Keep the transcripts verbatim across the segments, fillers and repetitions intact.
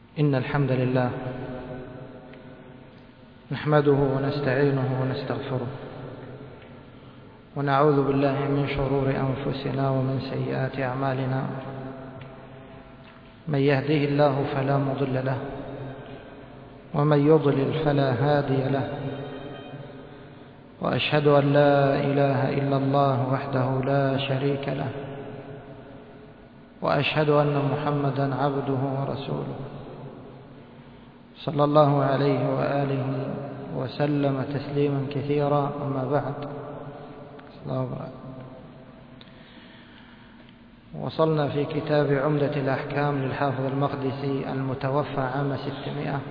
إن الحمد لله نحمده ونستعينه ونستغفره ونعوذ بالله من شرور أنفسنا ومن سيئات أعمالنا. من يهده الله فلا مضل له ومن يضلل فلا هادي له، وأشهد أن لا إله إلا الله وحده لا شريك له، وأشهد أن محمدا عبده ورسوله صلى الله عليه وآله وسلم تسليما كثيرا. أما بعد، وصلنا في كتاب عمدة الأحكام للحافظ المقدسي المتوفى عام ستمائة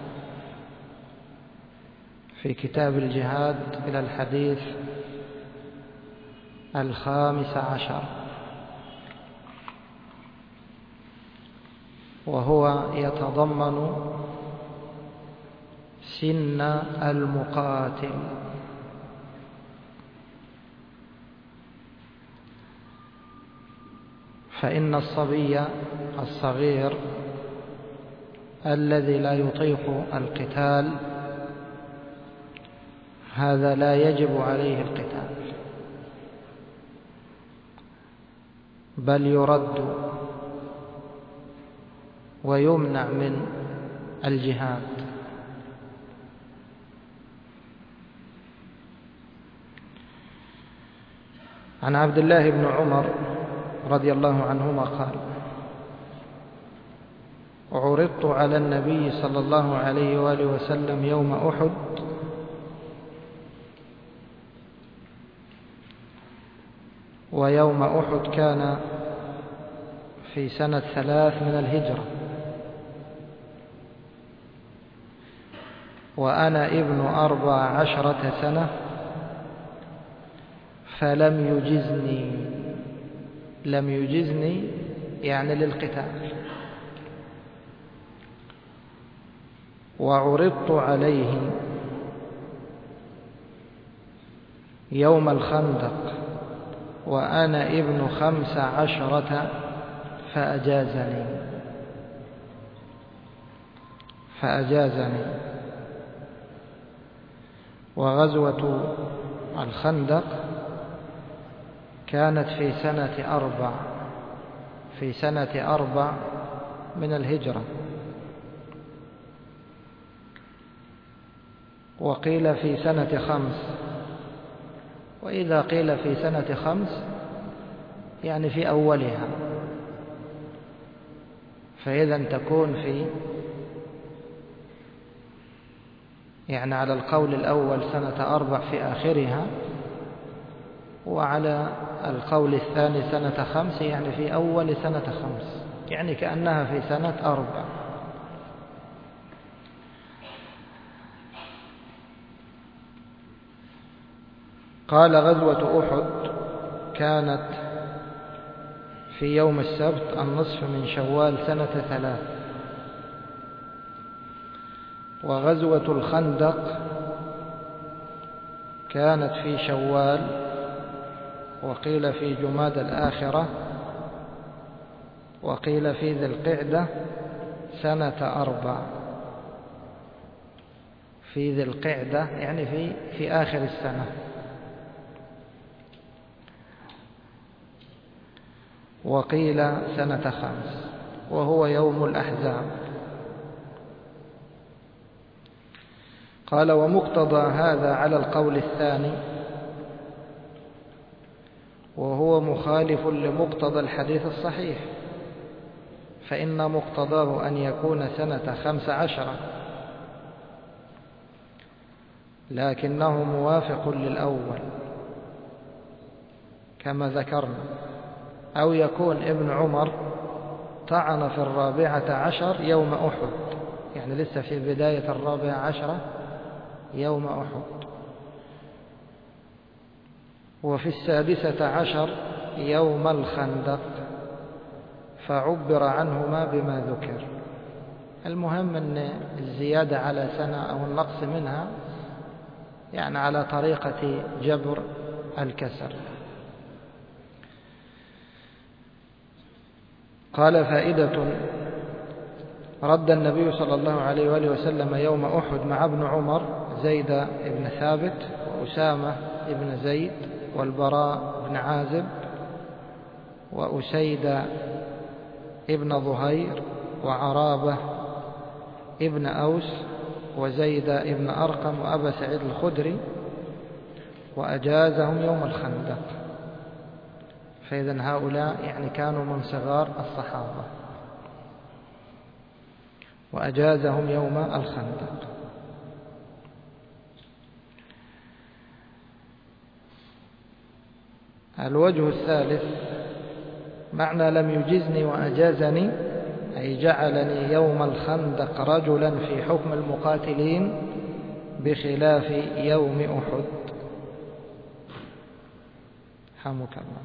في كتاب الجهاد إلى الحديث الخامس عشر، وهو يتضمن سن المقاتل. فإن الصبي الصغير الذي لا يطيق القتال هذا لا يجب عليه القتال، بل يرد ويمنع من الجهاد. عن عبد الله بن عمر رضي الله عنهما قال: عرضت على النبي صلى الله عليه وآله وسلم يوم أحد ويوم أحد كان في سنة ثلاث من الهجرة، وأنا ابن أربع عشرة سنة، فلم يجزني لم يجزني يعني للقتال. وعرضت عليه يوم الخندق وأنا ابن خمس عشرة فأجازني فأجازني وغزوة الخندق كانت في سنة أربع في سنة أربع من الهجرة، وقيل في سنة خمس، وإذا قيل في سنة خمس يعني في أولها، فإذا تكون في يعني على القول الأول سنة أربع في آخرها، وعلى القول الثاني سنة خمس يعني في أول سنة خمس، يعني كأنها في سنة أربع. قال: غزوة أحد كانت في يوم السبت النصف من شوال سنة ثلاث، وغزوة الخندق كانت في شوال، وقيل في جماد الآخرة، وقيل في ذي القعدة سنة أربع. في ذي القعدة يعني في في آخر السنة. وقيل سنة خمس، وهو يوم الأحزاب. قال: ومقتضى هذا على القول الثاني، وهو مخالف لمقتضى الحديث الصحيح، فإن مقتضاه أن يكون سنة خمس عشرة، لكنه موافق للأول كما ذكرنا، أو يكون ابن عمر طعن في الرابعة عشر يوم أحد، يعني لسه في بداية الرابعة عشرة يوم أحد، وفي السادسة عشر يوم الخندق، فعبر عنهما بما ذكر. المهم أن الزيادة على سنة أو النقص منها يعني على طريقة جبر الكسر. قال: فائدة رد النبي صلى الله عليه وآله وسلم يوم أحد مع ابن عمر زيد بن ثابت وأسامة بن زيد والبراء بن عازب وأسيد ابن ظهير وعرابة ابن أوس وزيد ابن أرقم وأبا سعيد الخدري، وأجازهم يوم الخندق. فإذن هؤلاء يعني كانوا من صغار الصحابة، وأجازهم يوم الخندق. الوجه الثالث معنى لم يجزني وأجازني أي جعلني يوم الخندق رجلا في حكم المقاتلين بخلاف يوم أحد. حمك الله.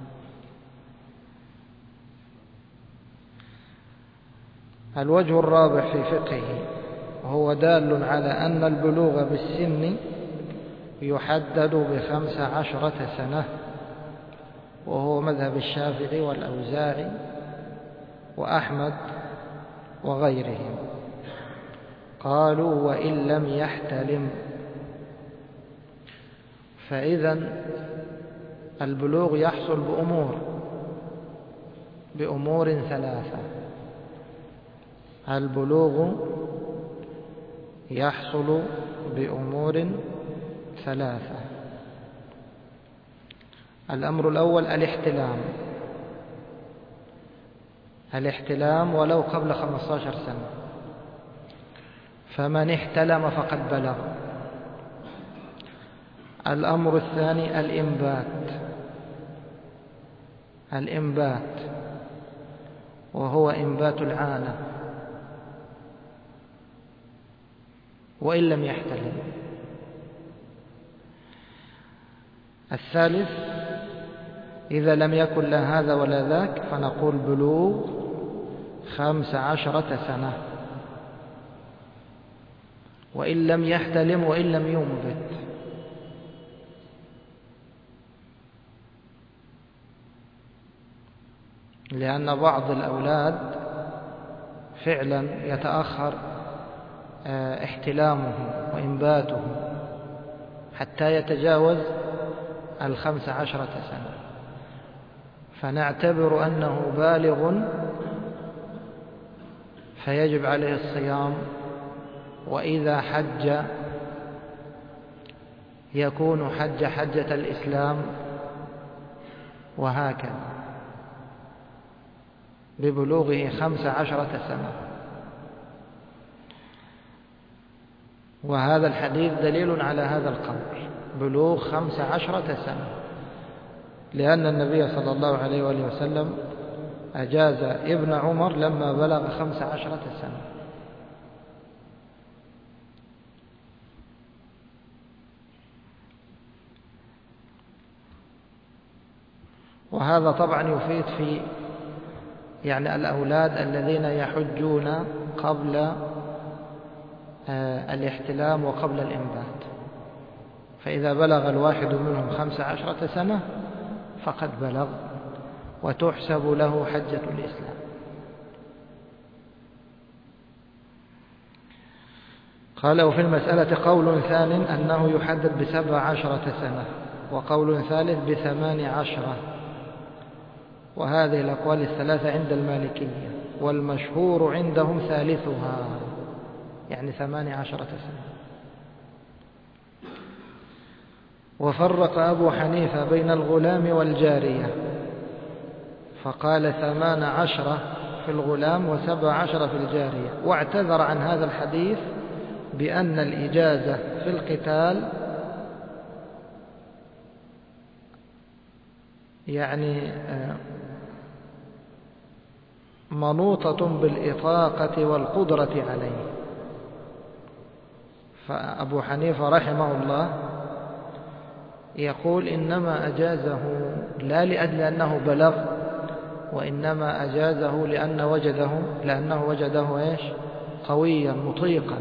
الوجه الرابع في فقهه وهو دال على أن البلوغ بالسن يحدد بخمس عشرة سنة، وهو مذهب الشافعي والأوزاعي وأحمد وغيرهم. قالوا وإن لم يحتلم، فإذا البلوغ يحصل بأمور بأمور ثلاثة. البلوغ يحصل بأمور ثلاثة. الأمر الأول الاحتلام، الاحتلام ولو قبل خمسة عشر سنة، فمن احتلم فقد بلغ. الأمر الثاني الإنبات، الإنبات وهو إنبات العانة وإن لم يحتلم. الثالث إذا لم يكن لا هذا ولا ذاك فنقول بلوغ خمس عشرة سنة، وإن لم يحتلم وإن لم ينبت. لأن بعض الأولاد فعلا يتأخر احتلامه وإنباته حتى يتجاوز الخمس عشرة سنة، فنعتبر أنه بالغ فيجب عليه الصيام، وإذا حج يكون حج حجة الإسلام، وهكذا ببلوغه خمس عشرة سنة. وهذا الحديث دليل على هذا القول، بلوغ خمس عشرة سنة، لأن النبي صلى الله عليه وآله وسلم أجاز ابن عمر لما بلغ خمس عشرة سنة. وهذا طبعا يفيد في يعني الأولاد الذين يحجون قبل الاحتلام وقبل الإنبات، فإذا بلغ الواحد منهم خمس عشرة سنة فقد بلغ وتحسب له حجة الإسلام. قال وفي المسألة قول ثان أنه يحدد بسبع عشرة سنة، وقول ثالث بثمان عشرة، وهذه الأقوال الثلاثة عند المالكية، والمشهور عندهم ثالثها يعني ثمان عشرة سنة. وفرق أبو حنيفة بين الغلام والجارية فقال ثمان عشرة في الغلام وسبع عشرة في الجارية، واعتذر عن هذا الحديث بأن الإجازة في القتال يعني منوطة بالإطاقة والقدرة عليه. فأبو حنيفة رحمه الله يقول إنما أجازه لا لأجل أنه بلغ، وإنما أجازه لأن وجده لأنه وجده إيش قويا مطيقا،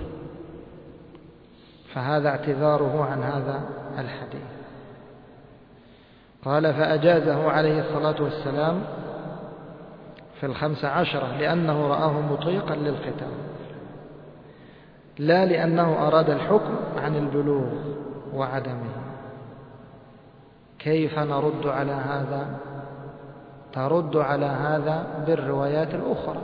فهذا اعتذاره عن هذا الحديث. قال فأجازه عليه الصلاة والسلام في الخمس عشرة لأنه رآه مطيقا للقتال، لا لأنه أراد الحكم عن البلوغ وعدمه. كيف نرد على هذا؟ ترد على هذا بالروايات الأخرى.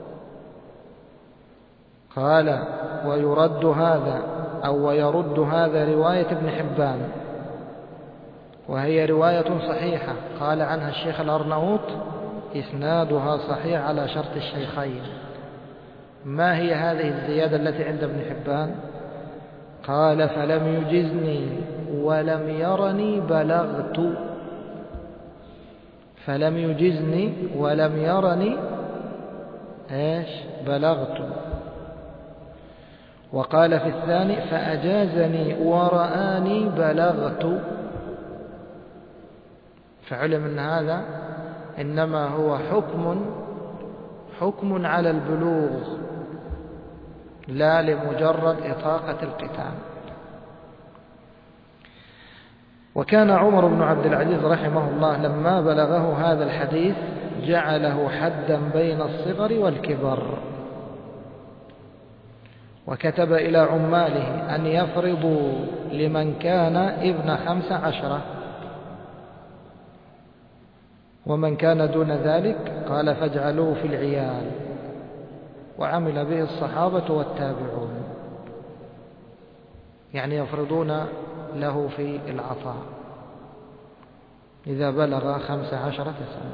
قال ويرد هذا أو ويرد هذا رواية ابن حبان، وهي رواية صحيحة قال عنها الشيخ الأرناؤوط إسنادها صحيح على شرط الشيخين. ما هي هذه الزيادة التي عند ابن حبان؟ قال فلم يجزني ولم يرني بلغت، فلم يجزني ولم يرني ايش بلغت. وقال في الثاني فأجازني ورآني بلغت، فعلم أن هذا إنما هو حكم حكم على البلوغ لا لمجرد إطاقة القتال. وكان عمر بن عبد العزيز رحمه الله لما بلغه هذا الحديث جعله حدا بين الصغر والكبر، وكتب إلى عماله أن يفرضوا لمن كان ابن خمس عشرة، ومن كان دون ذلك قال فاجعلوه في العيال، وعمل به الصحابة والتابعون، يعني يفرضون له في العطاء إذا بلغ خمس عشرة سنة.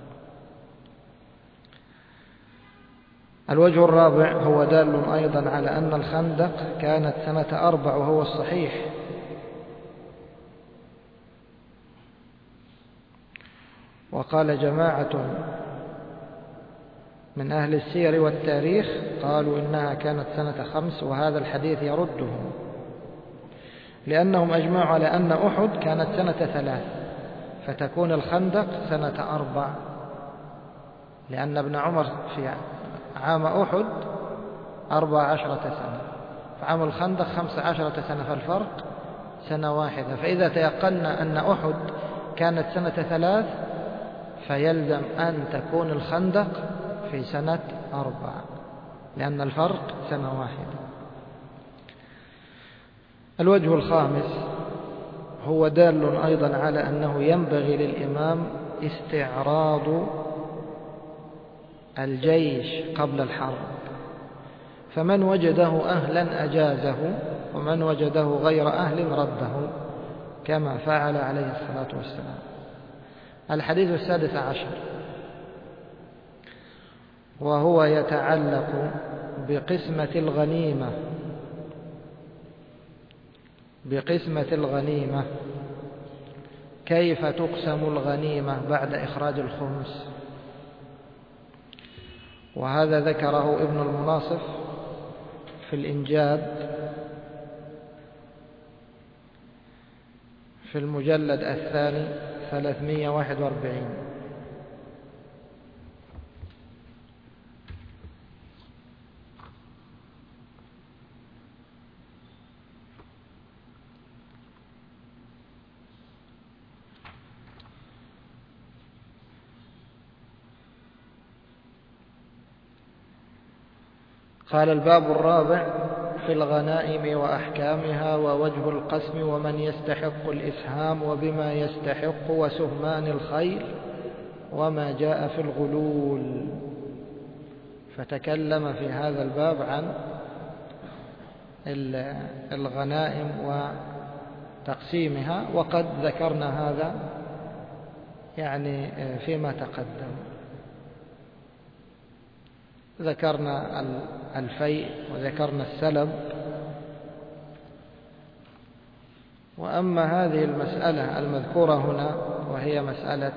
الوجه الرابع هو دال أيضا على أن الخندق كانت سنة أربع وهو الصحيح، وقال جماعة من أهل السير والتاريخ قالوا إنها كانت سنة خمس، وهذا الحديث يردهم، لأنهم أجمعوا على أن أحد كانت سنة ثلاث، فتكون الخندق سنة أربع، لأن ابن عمر في عام أحد أربع عشرة سنة، فعام الخندق خمس عشرة سنة، فالفرق سنة واحدة. فإذا تيقنا أن أحد كانت سنة ثلاث فيلزم أن تكون الخندق في سنة أربع، لأن الفرق سنة واحدة. الوجه الخامس هو دال أيضا على أنه ينبغي للإمام استعراض الجيش قبل الحرب، فمن وجده أهلا أجازه، ومن وجده غير أهل رده، كما فعل عليه الصلاة والسلام. الحديث السادس عشر وهو يتعلق بقسمة الغنيمة بقسمة الغنيمة كيف تقسم الغنيمة بعد إخراج الخمس. وهذا ذكره ابن المناصف في الإنجاد في المجلد الثاني ثلاثمائة وواحد وأربعين. قال الباب الرابع في الغنائم وأحكامها ووجه القسم ومن يستحق الإسهام وبما يستحق وسهمان الخيل وما جاء في الغلول. فتكلم في هذا الباب عن الغنائم وتقسيمها، وقد ذكرنا هذا يعني فيما تقدم. ذكرنا الفيء وذكرنا السلب. وأما هذه المسألة المذكورة هنا وهي مسألة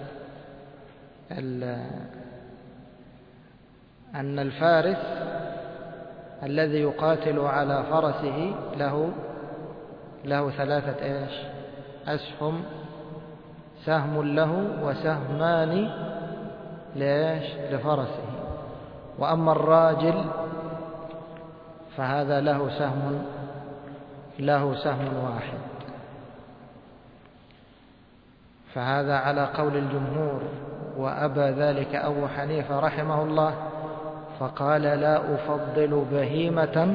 أن الفارس الذي يقاتل على فرسه له له ثلاثة إيش أسهم، سهم له وسهمان ليش لفرسه. وأما الراجل فهذا له سهم له سهم واحد، فهذا على قول الجمهور وأبى ذلك أبو حنيفة رحمه الله، فقال لا أفضل بهيمة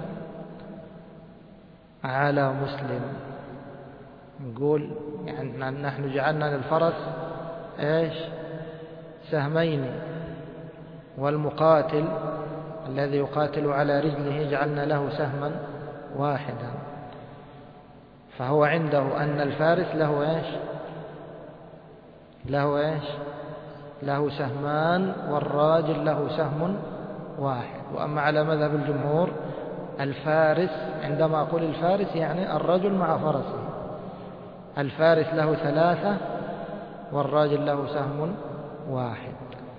على مسلم. نقول يعني نحن جعلنا للفرس إيش؟ سهمين، والمقاتل الذي يقاتل على رجله جعلنا له سهما واحدا، فهو عنده أن الفارس له إيش؟ له إيش؟ له سهمان، والراجل له سهم واحد. وأما على مذهب الجمهور الفارس، عندما أقول الفارس يعني الرجل مع فرسه، الفارس له ثلاثة والراجل له سهم واحد.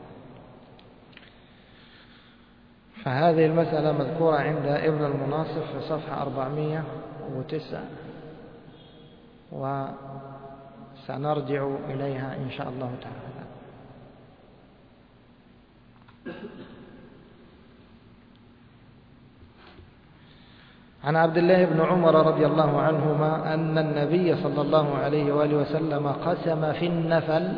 فهذه المسألة مذكورة عند ابن المناصف في صفحة أربعمائة وتسعة، وسنرجع إليها إن شاء الله تعالى. عن عبد الله بن عمر رضي الله عنهما أن النبي صلى الله عليه وآله وسلم قسم في النفل.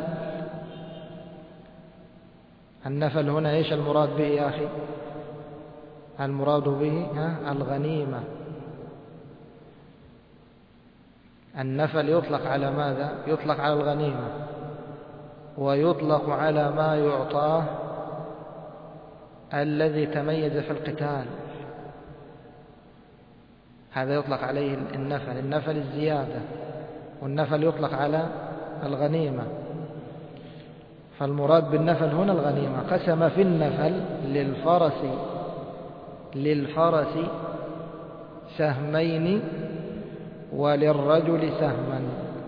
النفل هنا إيش المراد به يا أخي؟ المراد به الغنيمة. النفل يطلق على ماذا؟ يطلق على الغنيمة، ويطلق على ما يعطاه الذي تميز في القتال، هذا يطلق عليه النفل. النفل الزيادة، والنفل يطلق على الغنيمة، فالمراد بالنفل هنا الغنيمة. قسم في النفل للفرس للفرس سهمين وللرجل سهما.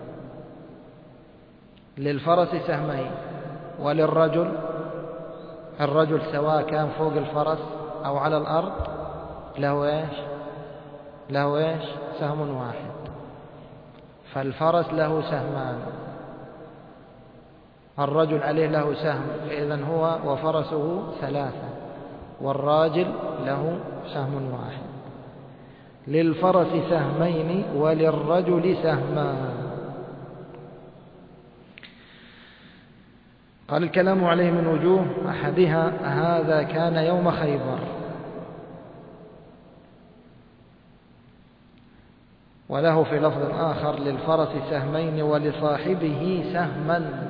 للفرس سهمين وللرجل، الرجل سواء كان فوق الفرس أو على الأرض له إيش؟ له إيش؟ سهم واحد. فالفرس له سهمان، الرجل عليه له سهم، إذن هو وفرسه ثلاثة، والراجل له سهم واحد. للفرس سهمين وللرجل سهمان. قال الكلام عليه من وجوه، أحدها هذا كان يوم خيبر، وله في لفظ آخر للفرس سهمين ولصاحبه سهما.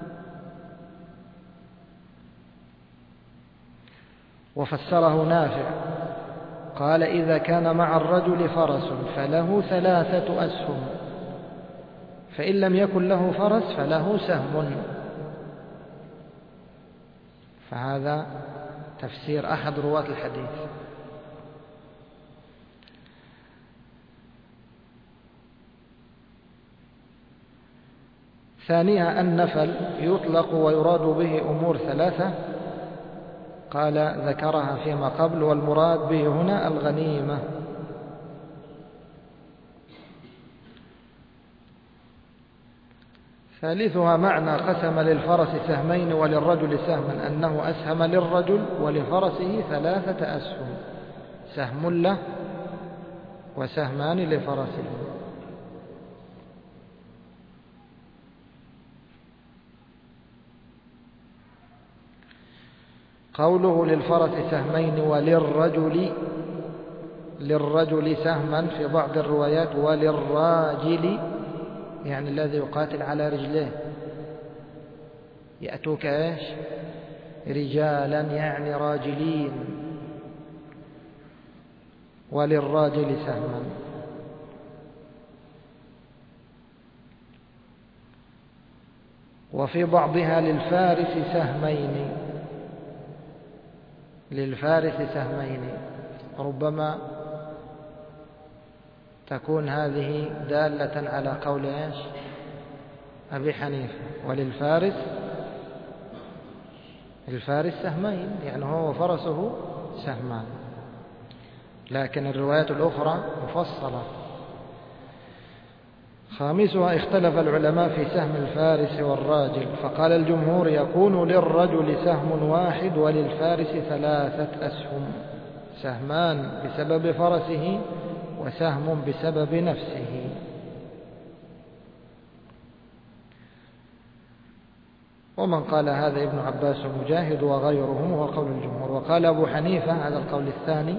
وفسره نافع قال إذا كان مع الرجل فرس فله ثلاثة أسهم، فإن لم يكن له فرس فله سهم. فهذا تفسير أحد رواة الحديث. ثانيها النفل يطلق ويراد به أمور ثلاثة قال ذكرها فيما قبل، والمراد به هنا الغنيمة. ثالثها معنى قسم للفرس سهمين وللرجل سهما، أنه أسهم للرجل ولفرسه ثلاثة أسهم، سهم له وسهمان لفرسه. قوله للفرس سهمين وللرجل، للرجل سهما في بعض الروايات، وللراجل يعني الذي يقاتل على رجليه، يأتوك إيش؟ رجالا يعني راجلين، وللراجل سهما. وفي بعضها للفارس سهمين، للفارس سهمين، ربما تكون هذه دالة على قول إيش؟ أبي حنيفة، وللفارس الفارس سهمين، يعني هو وفرسه سهمان. لكن الروايات الأخرى مفصلة. خامسها اختلف العلماء في سهم الفارس والراجل، فقال الجمهور يكون للرجل سهم واحد وللفارس ثلاثة أسهم، سهمان بسبب فرسه وسهم بسبب نفسه. ومن قال هذا ابن عباس ومجاهد وغيرهم، وهو قول الجمهور. وقال أبو حنيفة هذا القول الثاني: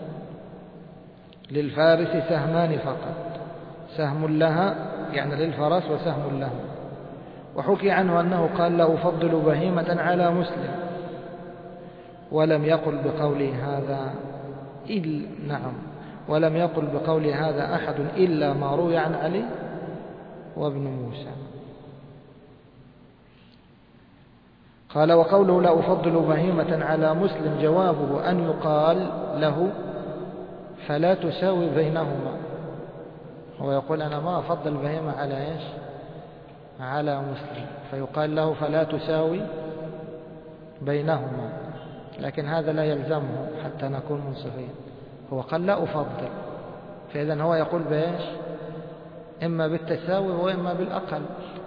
للفارس سهمان فقط، سهم لها يعني للفرس وسهم له. وحكي عنه أنه قال: لا أفضل بهيمة على مسلم، ولم يقل بقوله هذا إلا نعم ولم يقل بقول هذا أحد إلا ما روي عن علي وابن موسى. قال: وقوله لا أفضل بهيمة على مسلم جوابه أن يقال له فلا تساوي بينهما. هو يقول أنا ما أفضل بهيمة على إيش؟ على مسلم، فيقال له فلا تساوي بينهما، لكن هذا لا يلزمه حتى نكون منصفين. هو قال لا أفضل، فإذا هو يقول بإيش؟ إما بالتساوي وإما بالأقل.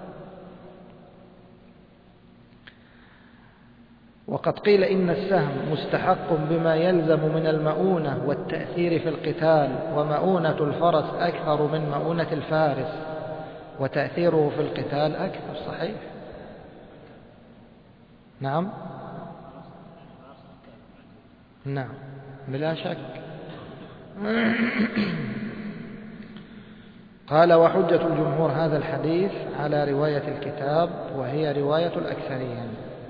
وقد قيل إن السهم مستحق بما يلزم من المؤونة والتأثير في القتال، ومؤونة الفرس أكثر من مؤونة الفارس، وتأثيره في القتال أكثر. صحيح، نعم نعم بلا شك. قال: وحجة الجمهور هذا الحديث على رواية الكتاب، وهي رواية الأكثرين.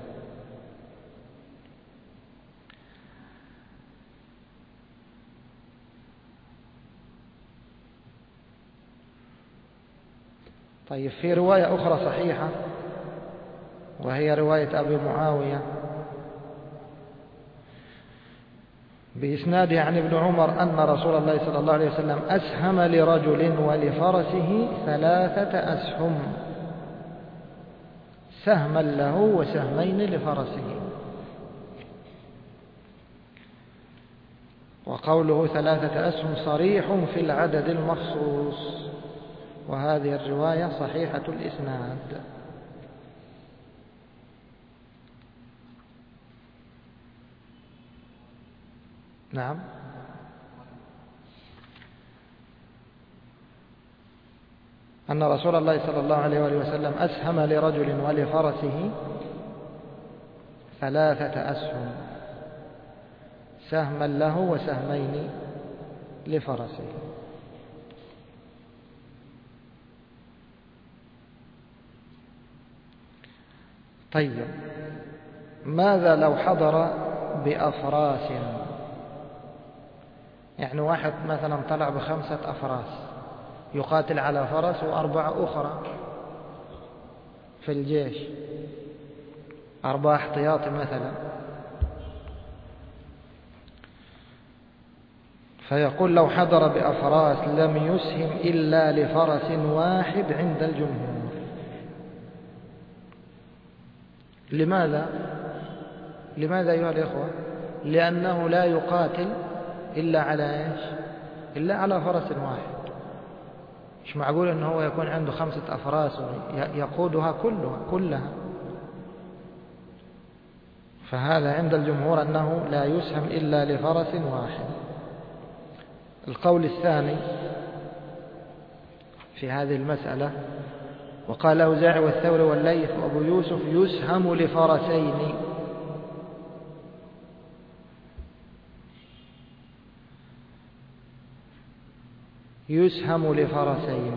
طيب، في رواية أخرى صحيحة، وهي رواية أبي معاوية بإسناده عن ابن عمر أن رسول الله صلى الله عليه وسلم أسهم لرجل ولفرسه ثلاثة أسهم، سهما له وسهمين لفرسه. وقوله ثلاثة أسهم صريح في العدد المخصوص، وهذه الرواية صحيحة الإسناد. نعم. أن رسول الله صلى الله عليه وآله وسلم أسهم لرجل ولفرسه ثلاثة أسهم، سهما له وسهمين لفرسه. طيب، ماذا لو حضر بأفراس؟ يعني واحد مثلا طلع بخمسة أفراس يقاتل على فرس وأربعة أخرى في الجيش، أربعة احتياطي مثلا، فيقول لو حضر بأفراس لم يسهم إلا لفرس واحد عند الجمهور. لماذا؟ لماذا أيها الإخوة؟ لأنه لا يقاتل إلا على إيش؟ إلا على فرس واحد. مش معقول أنه هو يكون عنده خمسة أفراس يقودها كلها كلها فهذا عند الجمهور أنه لا يسهم إلا لفرس واحد. القول الثاني في هذه المسألة: وقال الأوزاعي والثوري والليث وأبو يوسف يسهم لفرسين. يسهم لفرسين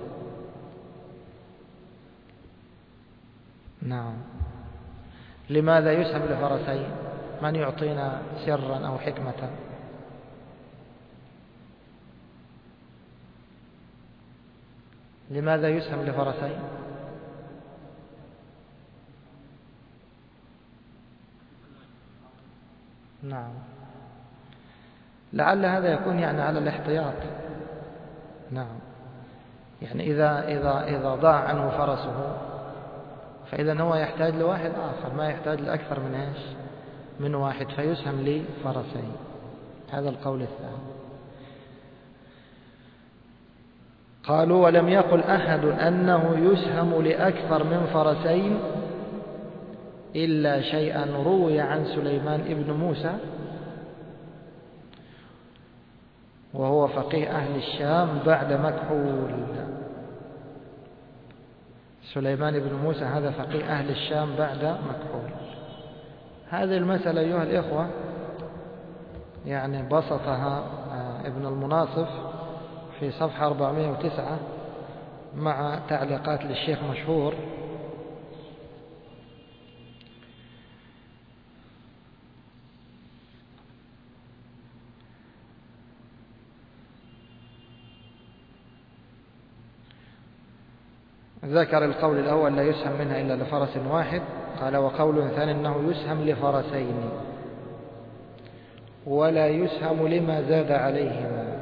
نعم. لماذا يسهم لفرسين؟ من يعطينا سرا أو حكمة؟ لماذا يسهم لفرسين؟ نعم، لعل هذا يكون يعني على الاحتياط. نعم، يعني إذا إذا إذا ضاع عنه فرسه فإذا هو يحتاج لواحد آخر، ما يحتاج لأكثر من إيش؟ من واحد، فيسهم لفرسين. هذا القول الثاني. قالوا: ولم يقل أحد أنه يسهم لأكثر من فرسين إلا شيئا روي عن سليمان ابن موسى، وهو فقيه أهل الشام بعد مكحول. سليمان بن موسى هذا فقيه أهل الشام بعد مكحول. هذه المسألة أيها الإخوة يعني بسطها ابن المناصف في صفحة أربعمائة وتسعة مع تعليقات للشيخ مشهور. ذكر القول الأول لا يسهم منها إلا لفرس واحد. قال وقول ثاني أنه يسهم لفرسين ولا يسهم لما زاد عليهما.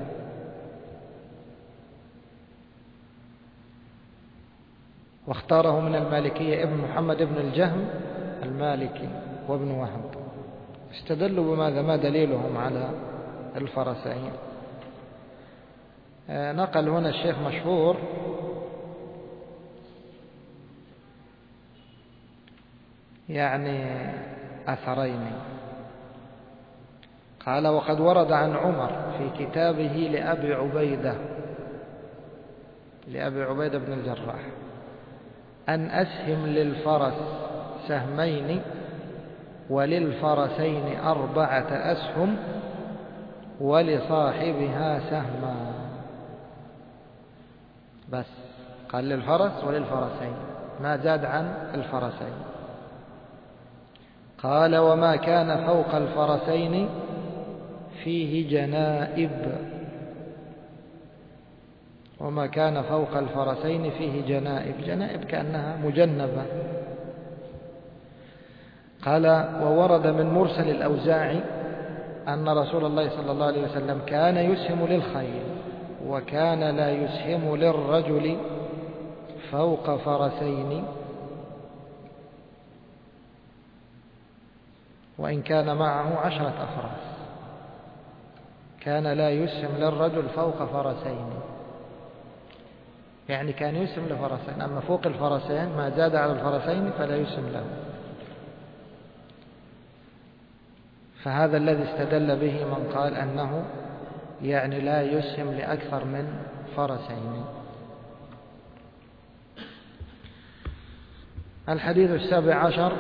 واختاره من المالكية ابن محمد بن الجهم المالكي وابن وهب. استدلوا بماذا؟ ما دليلهم على الفرسين؟ نقل هنا الشيخ مشهور يعني أثرين. قال وقد ورد عن عمر في كتابه لأبي عبيدة لأبي عبيدة بن الجراح أن أسهم للفرس سهمين وللفرسين أربعة أسهم ولصاحبها سهما. بس قال للفرس وللفرسين، ما زاد عن الفرسين. قال وما كان فوق الفرسين فيه جنائب وما كان فوق الفرسين فيه جنائب. جنائب كأنها مجنبة. قال وورد من مرسل الأوزاعي أن رسول الله صلى الله عليه وسلم كان يسهم للخيل وكان لا يسهم للرجل فوق فرسين وإن كان معه عشرة أفراس. كان لا يسهم للرجل فوق فرسين، يعني كان يسهم لفرسين، أما فوق الفرسين ما زاد على الفرسين فلا يسهم له. فهذا الذي استدل به من قال أنه يعني لا يسهم لأكثر من فرسين. الحديث السابع عشر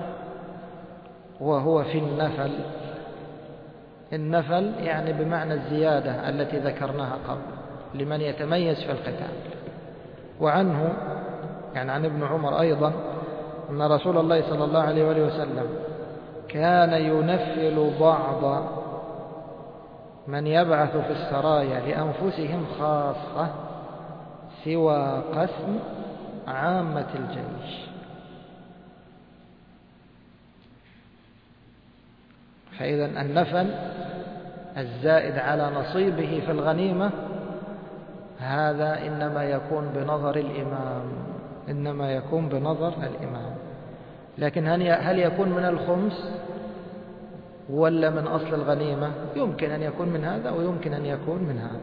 وهو في النفل. النفل يعني بمعنى الزيادة التي ذكرناها قبل لمن يتميز في القتال. وعنه يعني عن ابن عمر أيضا أن رسول الله صلى الله عليه وآله وسلم كان ينفل بعض من يبعث في السرايا لأنفسهم خاصة سوى قسم عامة الجيش. فإذا النفل الزائد على نصيبه في الغنيمة هذا إنما يكون بنظر الإمام إنما يكون بنظر الإمام. لكن هل يكون من الخمس ولا من أصل الغنيمة؟ يمكن أن يكون من هذا ويمكن أن يكون من هذا.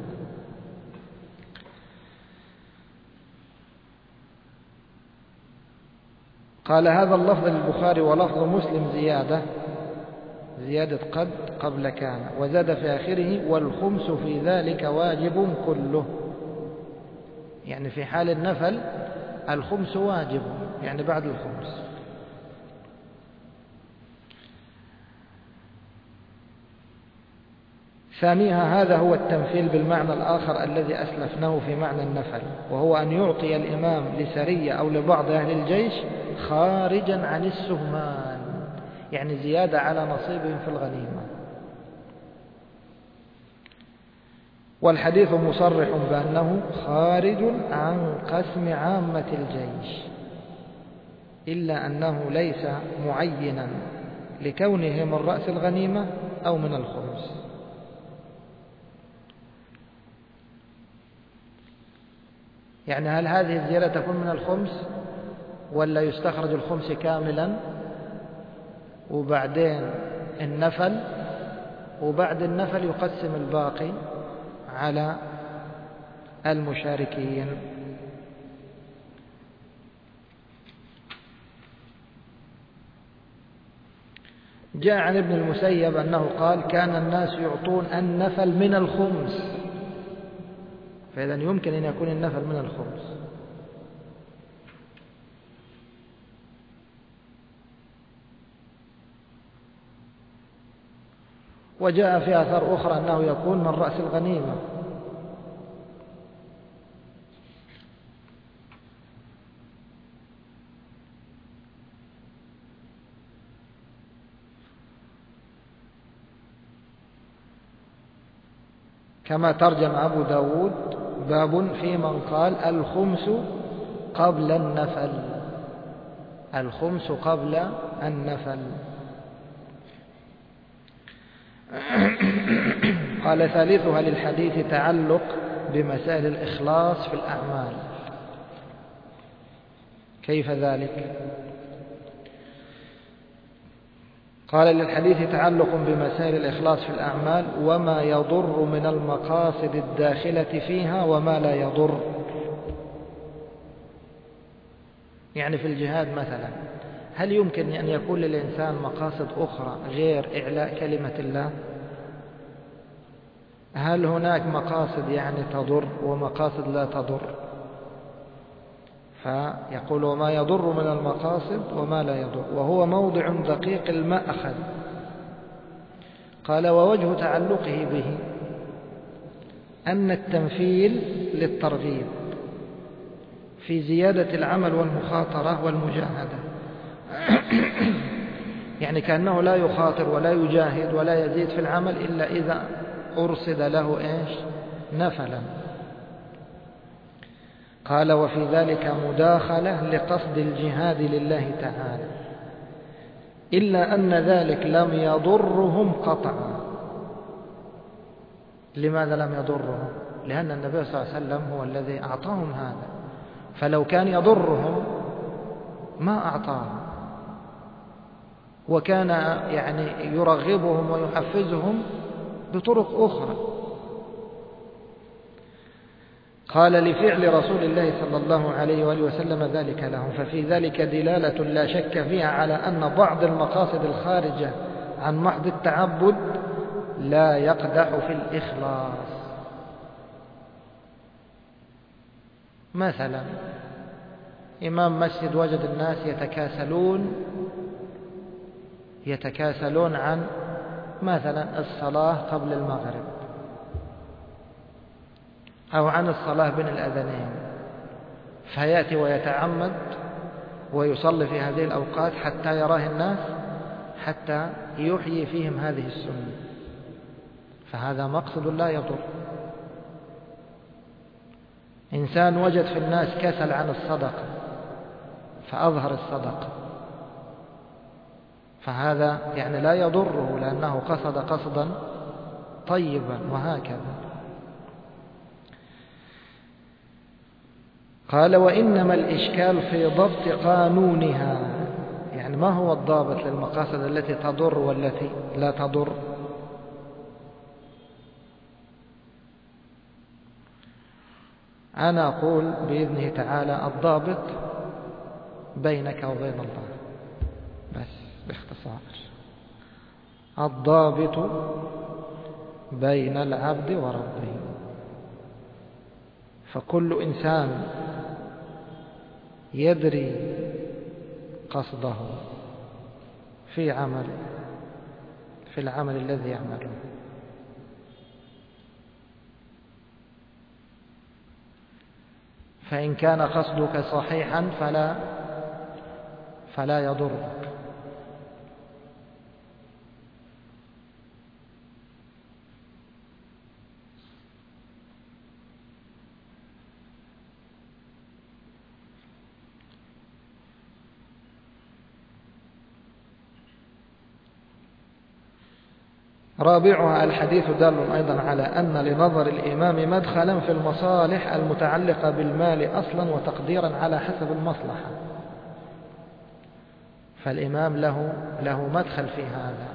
قال هذا اللفظ للبخاري ولفظ مسلم زيادة زيادة قد قبل كان، وزاد في آخره والخمس في ذلك واجب كله. يعني في حال النفل الخمس واجب، يعني بعد الخمس. ثانيها هذا هو التمثيل بالمعنى الآخر الذي أسلفناه في معنى النفل، وهو أن يعطي الإمام لسرية أو لبعض أهل الجيش خارجا عن السهمان، يعني زيادة على نصيبهم في الغنيمة. والحديث مصرح بأنه خارج عن قسم عامة الجيش، إلا أنه ليس معينا لكونه من رأس الغنيمة أو من الخمس. يعني هل هذه الزيادة تكون من الخمس ولا يستخرج الخمس كاملا وبعدين النفل، وبعد النفل يقسم الباقي على المشاركين؟ جاء عن ابن المسيب أنه قال كان الناس يعطون النفل من الخمس، فإذا يمكن أن يكون النفل من الخمس. وجاء في آثار أخرى أنه يكون من رأس الغنيمة. كما ترجم أبو داود باب في من قال الخمس قبل النفل، الخمس قبل النفل. قال ثالثها للحديث تعلق بمسائل الإخلاص في الأعمال. كيف ذلك؟ قال للحديث تعلق بمسائل الإخلاص في الأعمال وما يضر من المقاصد الداخلة فيها وما لا يضر. يعني في الجهاد مثلا، هل يمكن أن يكون للإنسان مقاصد أخرى غير إعلاء كلمة الله؟ هل هناك مقاصد يعني تضر ومقاصد لا تضر؟ فيقول وما يضر من المقاصد وما لا يضر، وهو موضع دقيق المأخذ. قال ووجه تعلقه به أن التمثيل للترغيب في زيادة العمل والمخاطرة والمجاهدة. يعني كأنه لا يخاطر ولا يجاهد ولا يزيد في العمل إلا إذا أرصد له إيش؟ نفلا. قال وفي ذلك مداخلة لقصد الجهاد لله تعالى، إلا أن ذلك لم يضرهم قطعا. لماذا لم يضرهم؟ لأن النبي صلى الله عليه وسلم هو الذي أعطاهم هذا، فلو كان يضرهم ما أعطاهم، وكان يعني يرغبهم ويحفزهم بطرق أخرى. قال لفعل رسول الله صلى الله عليه وآله وسلم ذلك لهم، ففي ذلك دلالة لا شك فيها على أن بعض المقاصد الخارجة عن محض التعبد لا يقدح في الإخلاص. مثلا إمام مسجد وجد الناس يتكاسلون يتكاسلون عن مثلا الصلاة قبل المغرب أو عن الصلاة بين الأذانين، فيأتي ويتعمد ويصلي في هذه الأوقات حتى يراه الناس، حتى يحيي فيهم هذه السنة، فهذا مقصد لا يضر. إنسان وجد في الناس كسل عن الصدقة فأظهر الصدقة، فهذا يعني لا يضره لأنه قصد قصدا طيبا، وهكذا. قال وإنما الإشكال في ضبط قانونها، يعني ما هو الضابط للمقاصد التي تضر والتي لا تضر؟ أنا أقول بإذنه تعالى الضابط بينك وبين الله، بس باختصار الضابط بين العبد وربه. فكل إنسان يدري قصده في عمل في العمل الذي يعمله، فإن كان قصدك صحيحا فلا فلا يضرك. رابعها الحديث دال أيضا على أن لنظر الإمام مدخلا في المصالح المتعلقة بالمال أصلا وتقديرا على حسب المصلحة، فالإمام له له مدخل في هذا،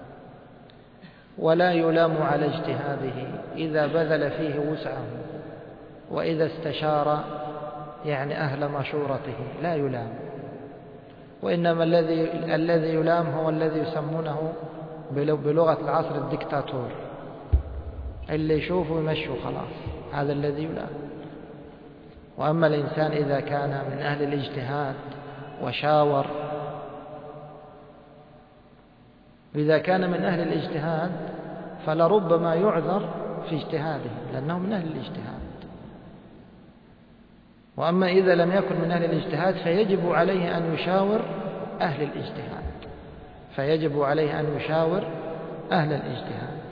ولا يلام على اجتهاده إذا بذل فيه وسعه، وإذا استشار يعني أهل مشورته لا يلام، وإنما الذي الذي يلام هو الذي يسمونه بلغة العصر الدكتاتور، اللي يشوفه يمشوا خلاص، هذا الذي يلام. وأما الإنسان إذا كان من أهل الاجتهاد وشاور، إذا كان من أهل الاجتهاد فلربما يعذر في اجتهاده لأنه من أهل الاجتهاد. وأما إذا لم يكن من أهل الاجتهاد فيجب عليه أن يشاور أهل الاجتهاد فيجب عليه أن يشاور أهل الاجتهاد.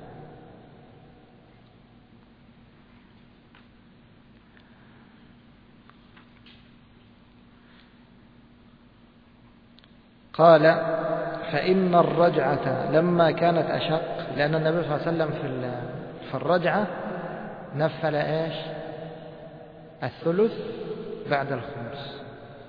قال فإن الرجعة لما كانت أشق، لأن النبي صلى الله عليه وسلم في الرجعة نفل إيش؟ الثلث بعد الخمس،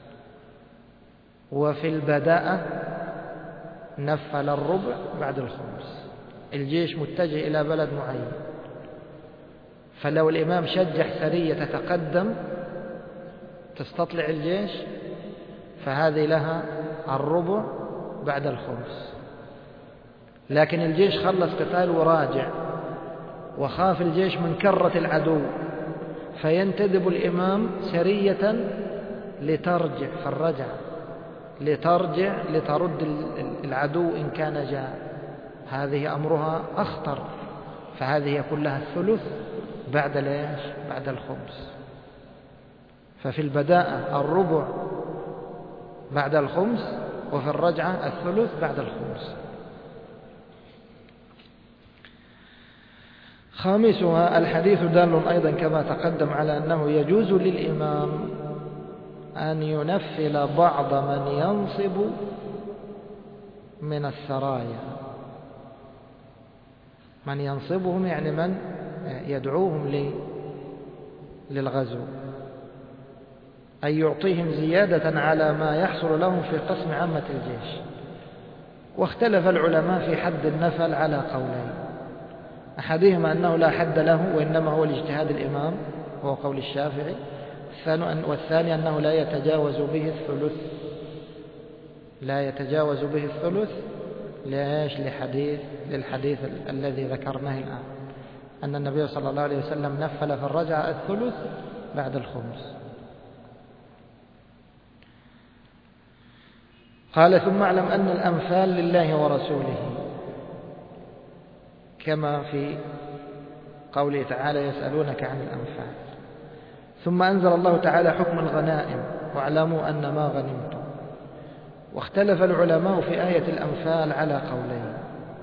وفي البداءة نفل الربع بعد الخمس. الجيش متجه إلى بلد معين، فلو الإمام شجع سرية تتقدم تستطلع الجيش فهذه لها الربع بعد الخمس. لكن الجيش خلص قتال وراجع وخاف الجيش من كرة العدو، فينتدب الإمام سرية لترجع في الرجعة، لترجع لترد العدو إن كان جاء. هذه أمرها أخطر، فهذه يكون لها الثلث بعد ليش؟ بعد الخمس. ففي البداءة الربع بعد الخمس، وفي الرجعة الثلث بعد الخمس. خامسها الحديث دال أيضا كما تقدم على أنه يجوز للإمام أن ينفل بعض من ينصب من السرايا. من ينصبهم يعني من يدعوهم للغزو، أي يعطيهم زيادة على ما يحصل لهم في قسم عامة الجيش. واختلف العلماء في حد النفل على قولين، أحدهما أنه لا حد له وإنما هو الاجتهاد الإمام وهو قول الشافعي، والثاني أنه لا يتجاوز به الثلث لا يتجاوز به الثلث ليش؟ لحديث للحديث الذي ذكرناه الآن أن النبي صلى الله عليه وسلم نفل في الرجعة الثلث بعد الخمس. قال ثم اعلم أن الأنفال لله ورسوله، كما في قوله تعالى يسألونك عن الأنفال. ثم أنزل الله تعالى حكم الغنائم واعلموا أن ما غنمتم. واختلف العلماء في آية الأنفال على قولين.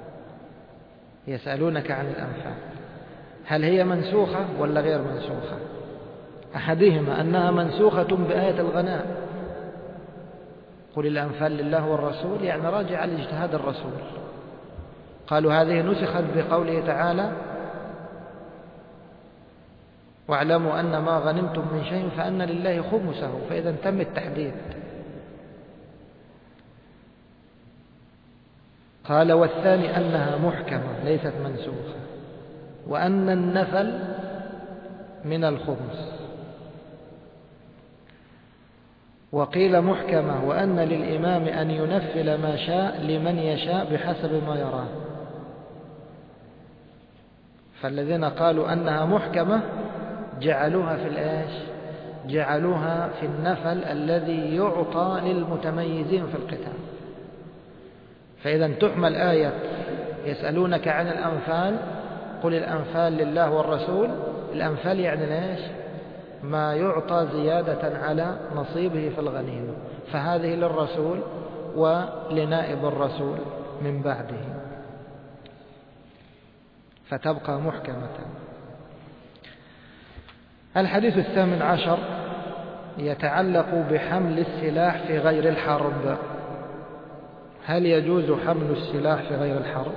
يسألونك عن الأنفال هل هي منسوخة ولا غير منسوخة؟ أحدهما أنها منسوخة بآية الغنائم، قل الأنفال لله والرسول، يعني راجع على اجتهاد الرسول. قالوا هذه نسخت بقوله تعالى واعلموا أن ما غنمتم من شيء فأن لله خمسه، فإذا تم التحديد. قال والثاني أنها محكمة ليست منسوخة، وأن النفل من الخمس. وقيل محكمة وأن للإمام أن ينفل ما شاء لمن يشاء بحسب ما يراه. فالذين قالوا أنها محكمة جعلوها في الآش جعلوها في النفل الذي يعطى للمتميزين في القتال. فإذا تحمل آية يسألونك عن الأنفال قل الأنفال لله والرسول، الأنفال يعني ليش؟ ما يعطى زيادة على نصيبه في الغنيمة، فهذه للرسول ولنائب الرسول من بعده، فتبقى محكمة. الحديث الثامن عشر يتعلق بحمل السلاح في غير الحرب. هل يجوز حمل السلاح في غير الحرب؟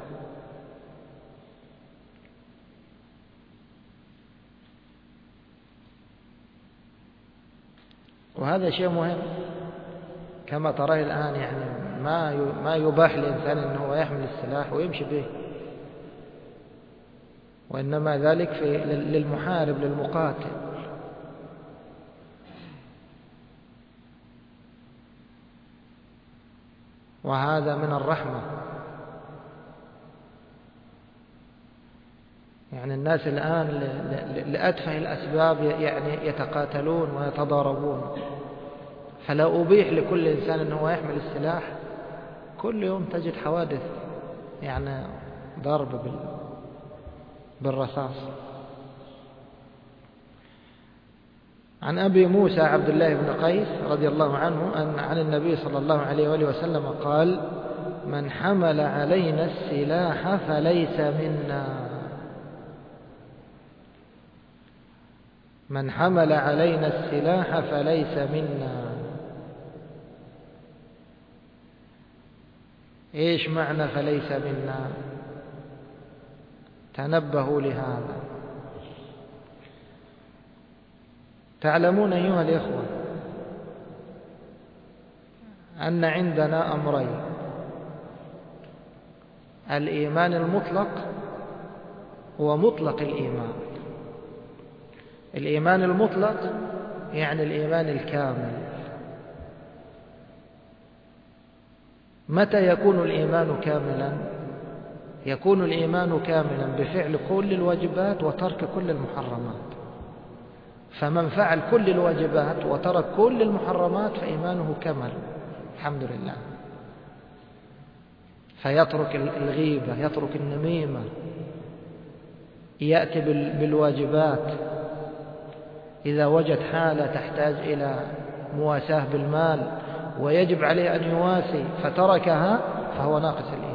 وهذا شيء مهم كما ترى الآن، يعني ما ما يباح للإنسان أنه يحمل السلاح ويمشي به، وإنما ذلك في للمحارب للمقاتل. وهذا من الرحمة. يعني الناس الآن لأتفه الأسباب يعني يتقاتلون ويتضاربون، فلا أبيح لكل إنسان أنه يحمل السلاح. كل يوم تجد حوادث يعني ضرب بالرصاص. عن أبي موسى عبد الله بن قيس رضي الله عنه أن عن النبي صلى الله عليه وآله وسلم قال: من حمل علينا السلاح فليس منا. من حمل علينا السلاح فليس منا. إيش معنى فليس منا؟ تنبهوا لهذا. تعلمون أيها الإخوة أن عندنا أمرين: الإيمان المطلق ومطلق الإيمان. الإيمان المطلق يعني الإيمان الكامل. متى يكون الإيمان كاملا؟ يكون الإيمان كاملا بفعل كل الواجبات وترك كل المحرمات. فمن فعل كل الواجبات وترك كل المحرمات فإيمانه كمل الحمد لله. فيترك الغيبة، يترك النميمة، يأتي بالواجبات. إذا وجد حالة تحتاج إلى مواساة بالمال ويجب عليه أن يواسي فتركها فهو ناقص الإيمان.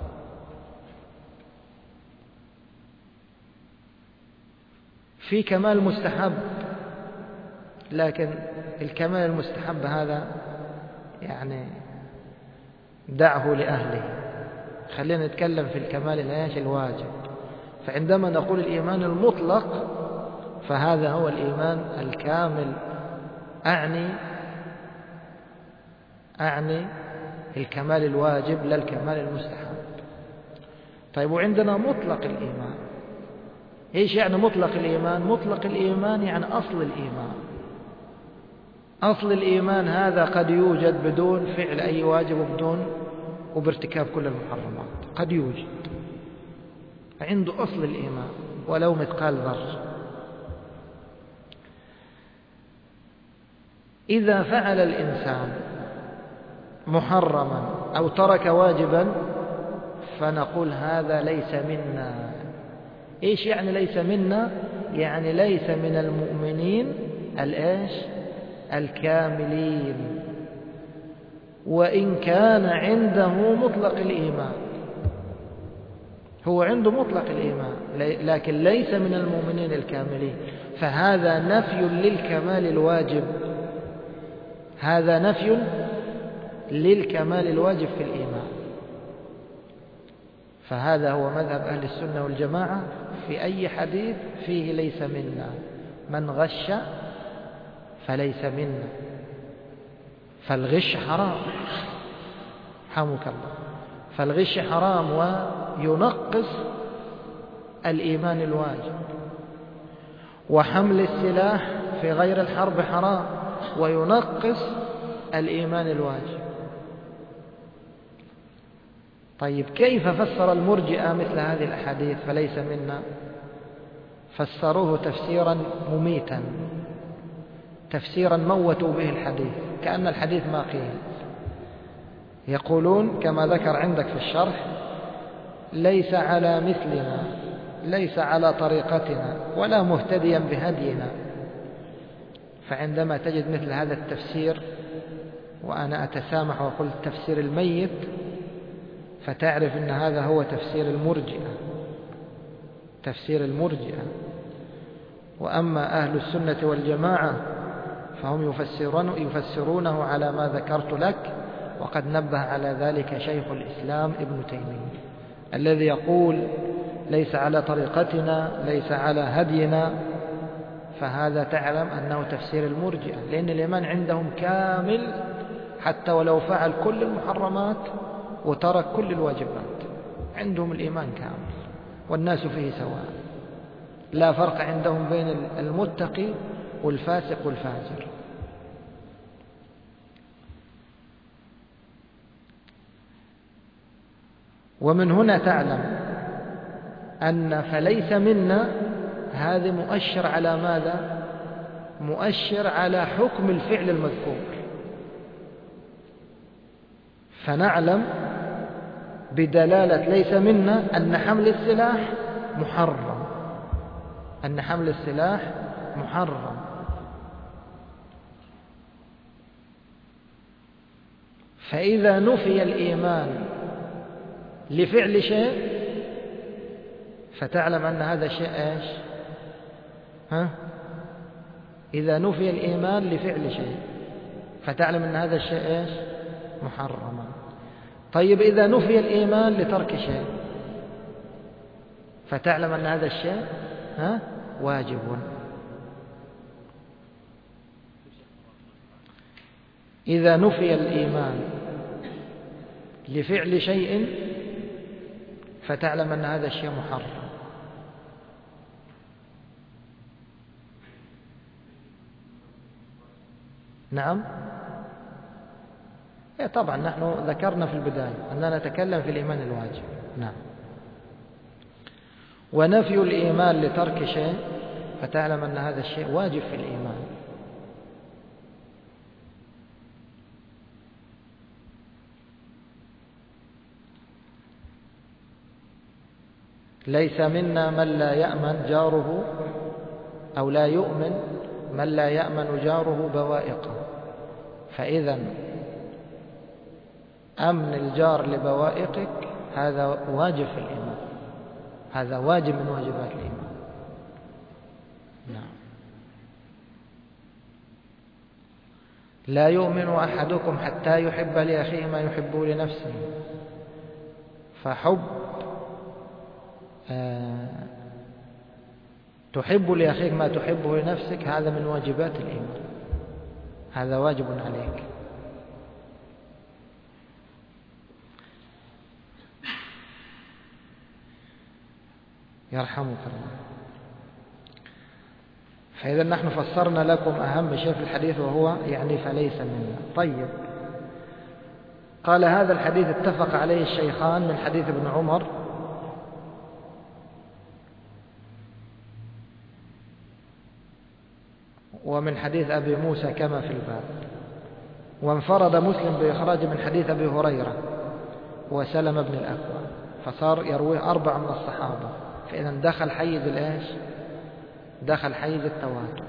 في كمال مستحب، لكن الكمال المستحب هذا يعني دعه لأهله. خلينا نتكلم في الكمال الآيش الواجب. فعندما نقول الإيمان المطلق فهذا هو الإيمان الكامل. أعني أعني الكمال الواجب لا الكمال المستحب. طيب وعندنا مطلق الإيمان. إيش يعني مطلق الإيمان؟ مطلق الإيمان يعني أصل الإيمان. أصل الإيمان هذا قد يوجد بدون فعل أي واجب وبدون وبارتكاب كل المحرمات. قد يوجد عنده أصل الإيمان ولو مثقال ذرة. إذا فعل الإنسان محرما أو ترك واجبا فنقول هذا ليس منا. إيش يعني ليس منا؟ يعني ليس من المؤمنين الإيش الكاملين، وإن كان عنده مطلق الإيمان. هو عنده مطلق الإيمان لكن ليس من المؤمنين الكاملين. فهذا نفي للكمال الواجب. هذا نفي للكمال الواجب في الإيمان. فهذا هو مذهب أهل السنة والجماعة في أي حديث فيه ليس منا. من غش فليس منا. فالغش حرام حمك الله. فالغش حرام وينقص الإيمان الواجب. وحمل السلاح في غير الحرب حرام وينقص الإيمان الواجب. طيب كيف فسر المرجئة مثل هذه الأحاديث فليس منا؟ فسروه تفسيرا مميتا، تفسيرا موتوا به الحديث كأن الحديث ما قيل. يقولون كما ذكر عندك في الشرح: ليس على مثلنا، ليس على طريقتنا، ولا مهتديا بهدينا. فعندما تجد مثل هذا التفسير، وأنا أتسامح وأقول التفسير الميت، فتعرف أن هذا هو تفسير المرجئة، تفسير المرجئة. وأما أهل السنة والجماعة فهم يفسرون يفسرونه على ما ذكرت لك. وقد نبه على ذلك شيخ الإسلام ابن تيمية الذي يقول: ليس على طريقتنا، ليس على هدينا. فهذا تعلم أنه تفسير المرجئة، لأن الإيمان عندهم كامل حتى ولو فعل كل المحرمات وترك كل الواجبات، عندهم الإيمان كامل والناس فيه سواء. لا فرق عندهم بين المتقي والفاسق والفاجر. ومن هنا تعلم أن فليس منا هذا مؤشر على ماذا؟ مؤشر على حكم الفعل المذكور. فنعلم بدلالة ليس منا أن حمل السلاح محرم، أن حمل السلاح محرم. فإذا نفي الإيمان لفعل شيء فتعلم أن هذا الشيء إيش؟ ها؟ إذا نفي الإيمان لفعل شيء فتعلم أن هذا الشيء إيش؟ محرما. طيب إذا نفي الإيمان لترك شيء فتعلم أن هذا الشيء ها؟ واجب. إذا نفي الإيمان لفعل شيء فتعلم أن هذا الشيء محرم. نعم. إيه طبعا نحن ذكرنا في البداية أننا نتكلم في الإيمان الواجب. نعم. ونفي الإيمان لترك شيء فتعلم أن هذا الشيء واجب في الإيمان. ليس منا من لا يأمن جاره أو لا يؤمن من لا يأمن جاره بوائقه. فإذا أمن الجار لبوائقك هذا واجب في الإيمان، هذا واجب من واجبات الإيمان. نعم. لا يؤمن أحدكم حتى يحب لأخيه ما يحب لنفسه. فحب آه تحب لأخيك ما تحبه لنفسك هذا من واجبات الإيمان، هذا واجب عليك. يرحمك الله. فإذا نحن فسرنا لكم أهم شيء في الحديث وهو يعني فليس منا. طيب، قال هذا الحديث اتفق عليه الشيخان من حديث ابن عمر ومن حديث أبي موسى كما في الباب، وانفرد مسلم بإخراج من حديث أبي هريرة وسلم بن الأكوع، فصار يرويه أربعة من الصحابة. فإذا دخل حيز الإيش؟ دخل حيز التواتر.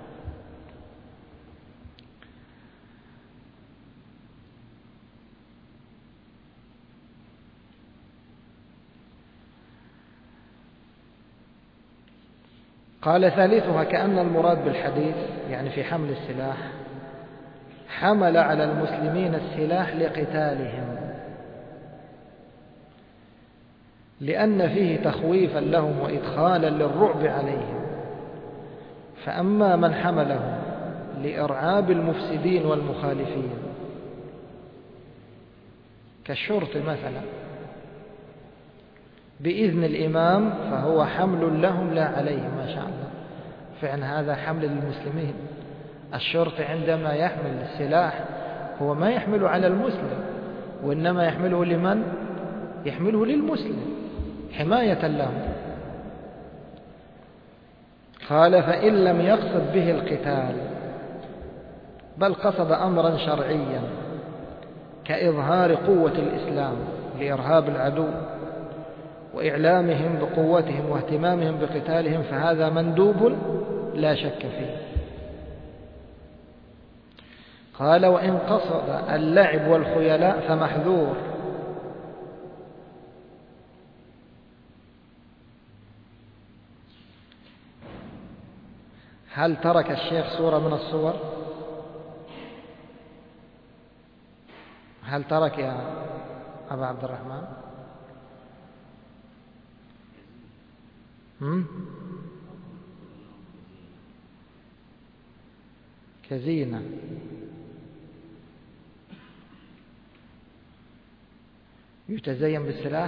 قال ثالثها كأن المراد بالحديث يعني في حمل السلاح حمل على المسلمين السلاح لقتالهم، لأن فيه تخويفا لهم وإدخالا للرعب عليهم. فأما من حمله لإرعاب المفسدين والمخالفين كالشرط مثلا بإذن الإمام فهو حمل لهم لا عليهم. ما شاء الله، فعلا هذا حمل للمسلمين. الشرط عندما يحمل السلاح هو ما يحمله على المسلم، وإنما يحمله لمن؟ يحمله للمسلم حماية له. قال فإن لم يقصد به القتال بل قصد أمرا شرعيا كإظهار قوة الإسلام لإرهاب العدو وإعلامهم بقوتهم واهتمامهم بقتالهم فهذا مندوب لا شك فيه. قال وإن قصد اللعب والخيلاء فمحذور. هل ترك الشيخ صورة من الصور؟ هل ترك يا أبا عبد الرحمن؟ هم؟ كزينة. يتزين بالسلاح؟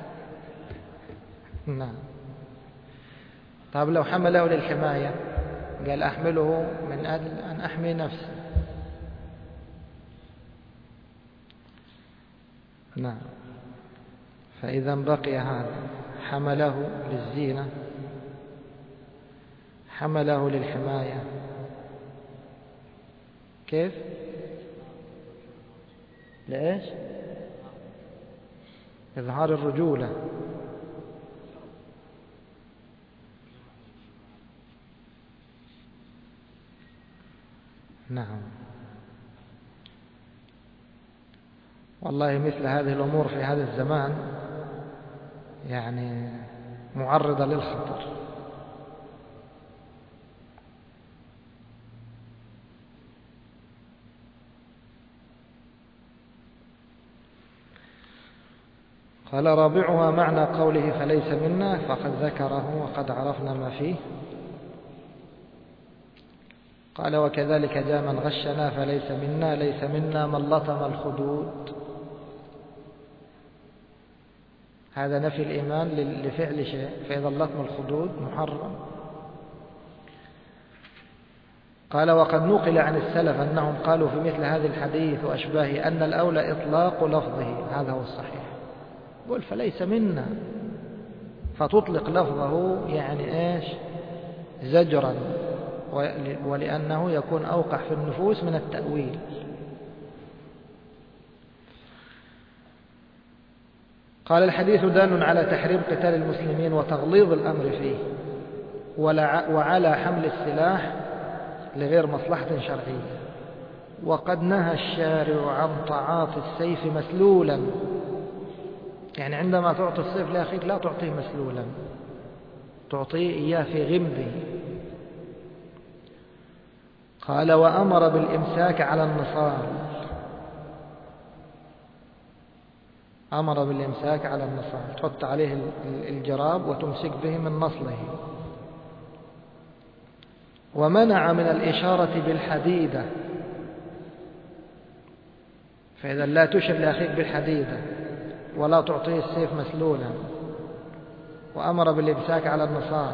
نعم. طيب لو حمله للحماية قال أحمله من أجل أن أحمي نفسي. نعم. فإذا بقي هذا حمله للزينة، حمله للحماية. كيف؟ لإيش؟ إظهار الرجولة. نعم. والله مثل هذه الأمور في هذا الزمان يعني معرضة للخطر. قال رابعها معنى قوله فليس منا، فقد ذكره وقد عرفنا ما فيه. قال وكذلك جاء من غشنا فليس منا، ليس منا من لطم الخدود. هذا نفي الإيمان لفعل شيء، فإذا لطم الخدود محرم. قال وقد نقل عن السلف أنهم قالوا في مثل هذه الحديث وأشباهه أن الأولى إطلاق لفظه، هذا هو الصحيح. قل فليس منا، فتطلق لفظه يعني إيش؟ زجرا، ولأنه يكون أوقع في النفوس من التأويل. قال الحديث دال على تحريم قتال المسلمين وتغليظ الأمر فيه، وعلى حمل السلاح لغير مصلحة شرعية. وقد نهى الشارع عن تعاطي السيف مسلولا، يعني عندما تعطي السيف لأخيك لا تعطيه مسلولا، تعطيه إياه في غمده. قال وأمر بالإمساك على النصال، أمر بالإمساك على النصال، تحط عليه الجراب وتمسك به من نصله. ومنع من الإشارة بالحديدة، فإذا لا تشر لأخيك بالحديدة ولا تعطيه السيف مسلولا. وأمر بالإمساك على النصال.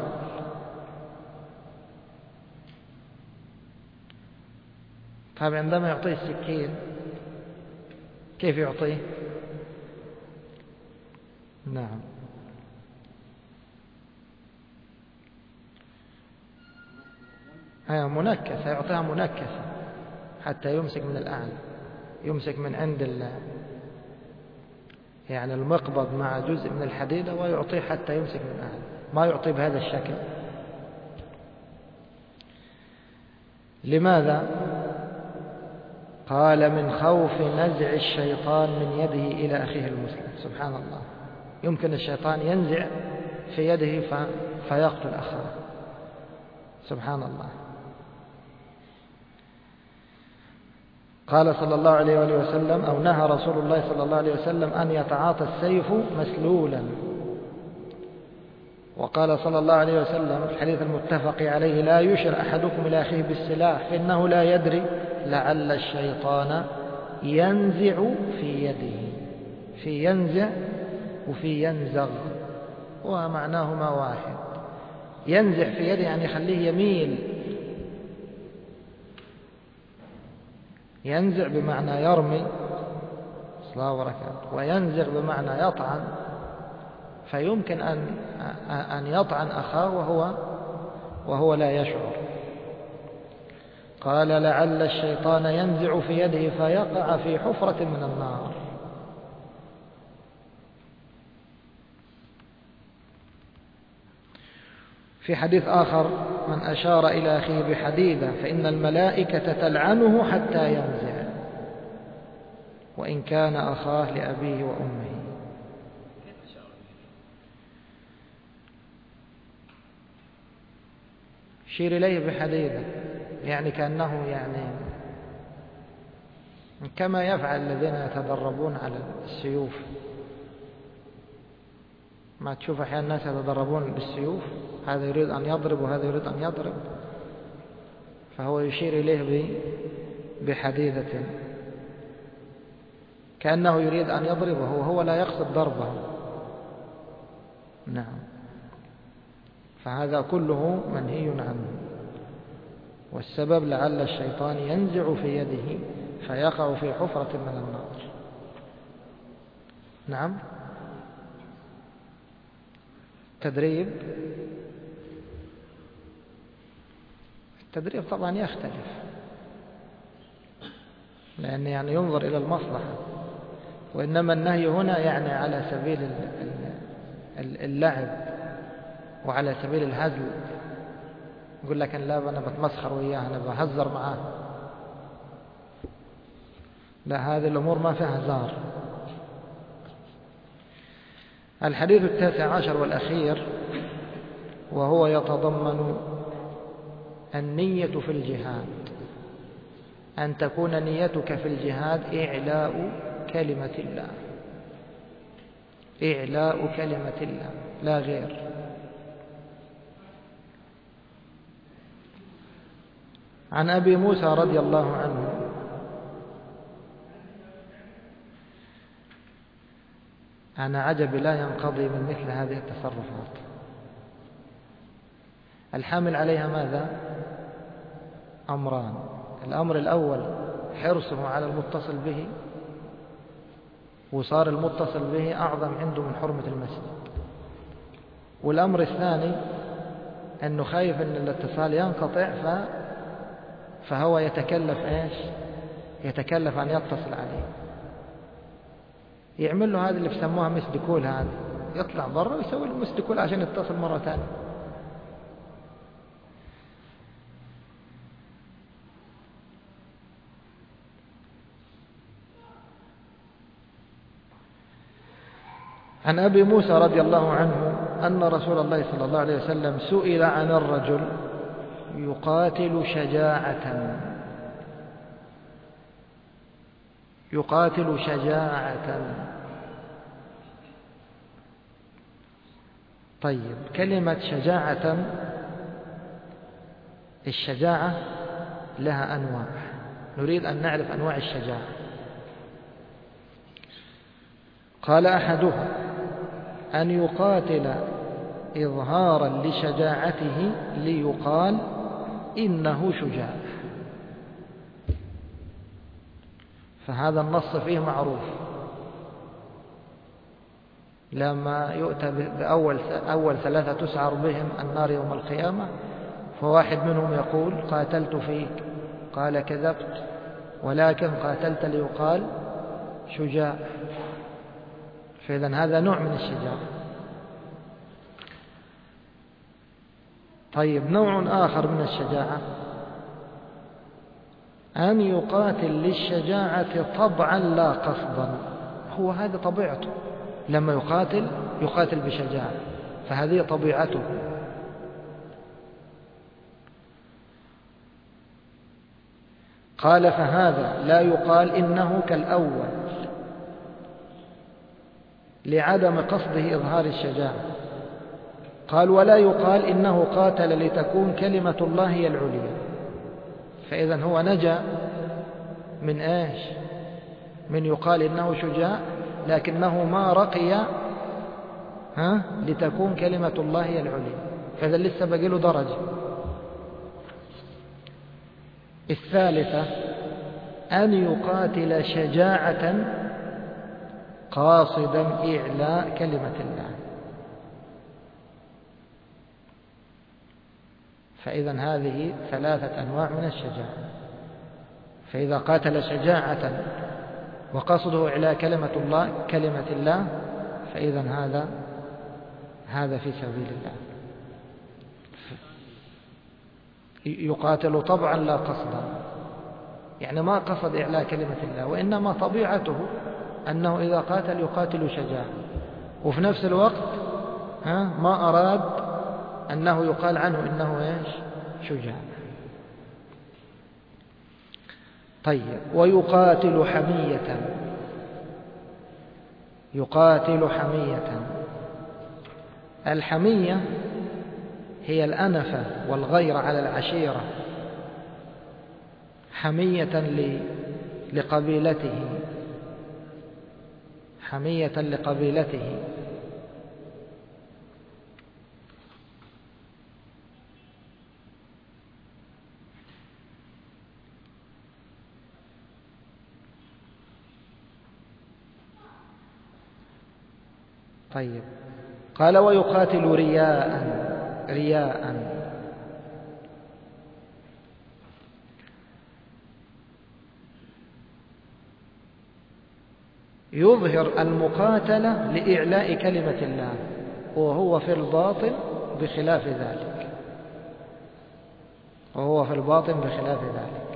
طيب عندما يعطيه السكين كيف يعطيه؟ نعم. هي منكسة، يعطيها منكسة حتى يمسك من الأعلى، يمسك من عند ال يعني المقبض مع جزء من الحديدة ويعطيه حتى يمسك من الأعلى، ما يعطيه بهذا الشكل. لماذا؟ قال من خوف نزع الشيطان من يده إلى أخيه المسلم. سبحان الله، يمكن الشيطان ينزع في يده فيقتل أخاه. سبحان الله. قال صلى الله عليه وآله وسلم، أو نهى رسول الله صلى الله عليه وسلم أن يتعاطى السيف مسلولا. وقال صلى الله عليه وسلم في الحديث المتفق عليه لا يشر أحدكم إلى أخيه بالسلاح فإنه لا يدري لعل الشيطان ينزع في يده. في ينزع وفي ينزغ ومعناهما واحد. ينزع في يده يعني يخليه يميل، ينزع بمعنى يرمي صلاة وبركاته، وينزغ بمعنى يطعن، فيمكن أن أن يطعن أخاه وهو وهو لا يشعر. قال لعل الشيطان ينزع في يده فيقع في حفرة من النار. في حديث آخر من أشار إلى أخيه بحديدة فإن الملائكة تلعنه حتى ينزع وإن كان أخاه لأبيه وأمه. شير إليه بحديدة يعني كأنه يعني كما يفعل الذين يتدربون على السيوف. ما تشوف أحيانا الناس يتدربون بالسيوف، هذا يريد أن يضرب وهذا يريد أن يضرب، فهو يشير إليه بحديدة كأنه يريد أن يضربه وهو لا يقصد ضربه. نعم، فهذا كله منهي عنه. والسبب لعل الشيطان ينزع في يده فيقع في حفرة من النار. نعم. تدريب التدريب طبعا يختلف، لأن يعني ينظر إلى المصلحة. وإنما النهي هنا يعني على سبيل اللعب وعلى سبيل الهزل. يقول لك لا أنا بتمسخر وياه، أنا بهزر معاه. لا، هذه الأمور ما فيها هزار. الحديث التاسع عشر والأخير، وهو يتضمن النية في الجهاد، أن تكون نيتك في الجهاد إعلاء كلمة الله، إعلاء كلمة الله لا غير. عن أبي موسى رضي الله عنه أنا عجب لا ينقضي من مثل هذه التصرفات. الحامل عليها ماذا؟ أمران. الأمر الأول حرصه على المتصل به، وصار المتصل به أعظم عنده من حرمة المسجد. والأمر الثاني أنه خايف أن الاتصال ينقطع ف... فهو يتكلف إيش؟ يتكلف أن يتصل عليه. يعمل له هذا اللي بسموها مسدكول، هذا يطلع برا ويسوي له مسدكول عشان يتصل مرة ثانية. عن أبي موسى رضي الله عنه أن رسول الله صلى الله عليه وسلم سئل عن الرجل يقاتل شجاعة يقاتل شجاعة. طيب، كلمة شجاعة، الشجاعة لها أنواع، نريد أن نعرف أنواع الشجاعة. قال أحدها أن يقاتل إظهارا لشجاعته ليقال إنه شجاع، فهذا النص فيه معروف. لما يؤتى بأول أول ثلاثة تسعر بهم النار يوم القيامة، فواحد منهم يقول قاتلت فيك، قال كذبت ولكن قاتلت ليقال شجاع. فإذن هذا نوع من الشجاعة. طيب، نوع آخر من الشجاعة أن يقاتل للشجاعة طبعا لا قصدا، هو هذا طبيعته، لما يقاتل يقاتل بشجاعة، فهذه طبيعته. قال فهذا لا يقال إنه كالأول لعدم قصده إظهار الشجاعة. قال ولا يقال إنه قاتل لتكون كلمة الله هي العليا. فإذا هو نجا من إيش؟ من يقال إنه شجاع لكنه ما رقي ها لتكون كلمة الله هي العليا، فإذا لسه بقي له درجة. الثالثة أن يقاتل شجاعة قاصدا إعلاء كلمة الله، فإذا هذه ثلاثة أنواع من الشجاعة. فإذا قاتل شجاعة وقصده إعلاء كلمة الله كلمة الله فإذا هذا هذا في سبيل الله. يقاتل طبعا لا قصدا، يعني ما قصد إعلاء كلمة الله، وإنما طبيعته أنه إذا قاتل يقاتل شجاعة، وفي نفس الوقت ها ما أراد أنه يقال عنه إنه إيش؟ شجاع. طيب، ويقاتل حمية، يقاتل حمية. الحمية هي الأنفة والغيرة على العشيرة، حمية لقبيلته، حمية لقبيلته. طيب، قال ويقاتل رياء، رياء يظهر المقاتلة لإعلاء كلمة الله، وهو في الباطن بخلاف ذلك وهو في الباطن بخلاف ذلك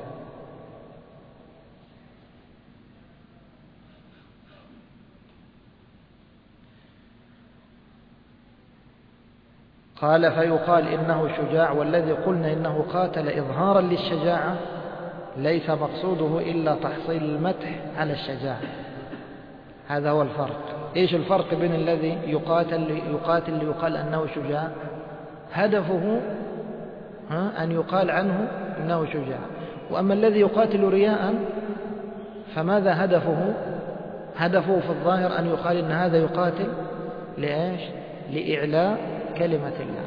قال: فيقال إنه شجاع، والذي قلنا إنه قاتل إظهارا للشجاعة ليس مقصوده إلا تحصيل المدح على الشجاعة. هذا هو الفرق. إيش الفرق بين الذي يقاتل يقاتل ليقال أنه شجاع؟ هدفه أن يقال عنه إنه شجاع. وأما الذي يقاتل رياء فماذا هدفه؟ هدفه في الظاهر أن يقال إن هذا يقاتل لإيش؟ لإعلاء كلمة الله.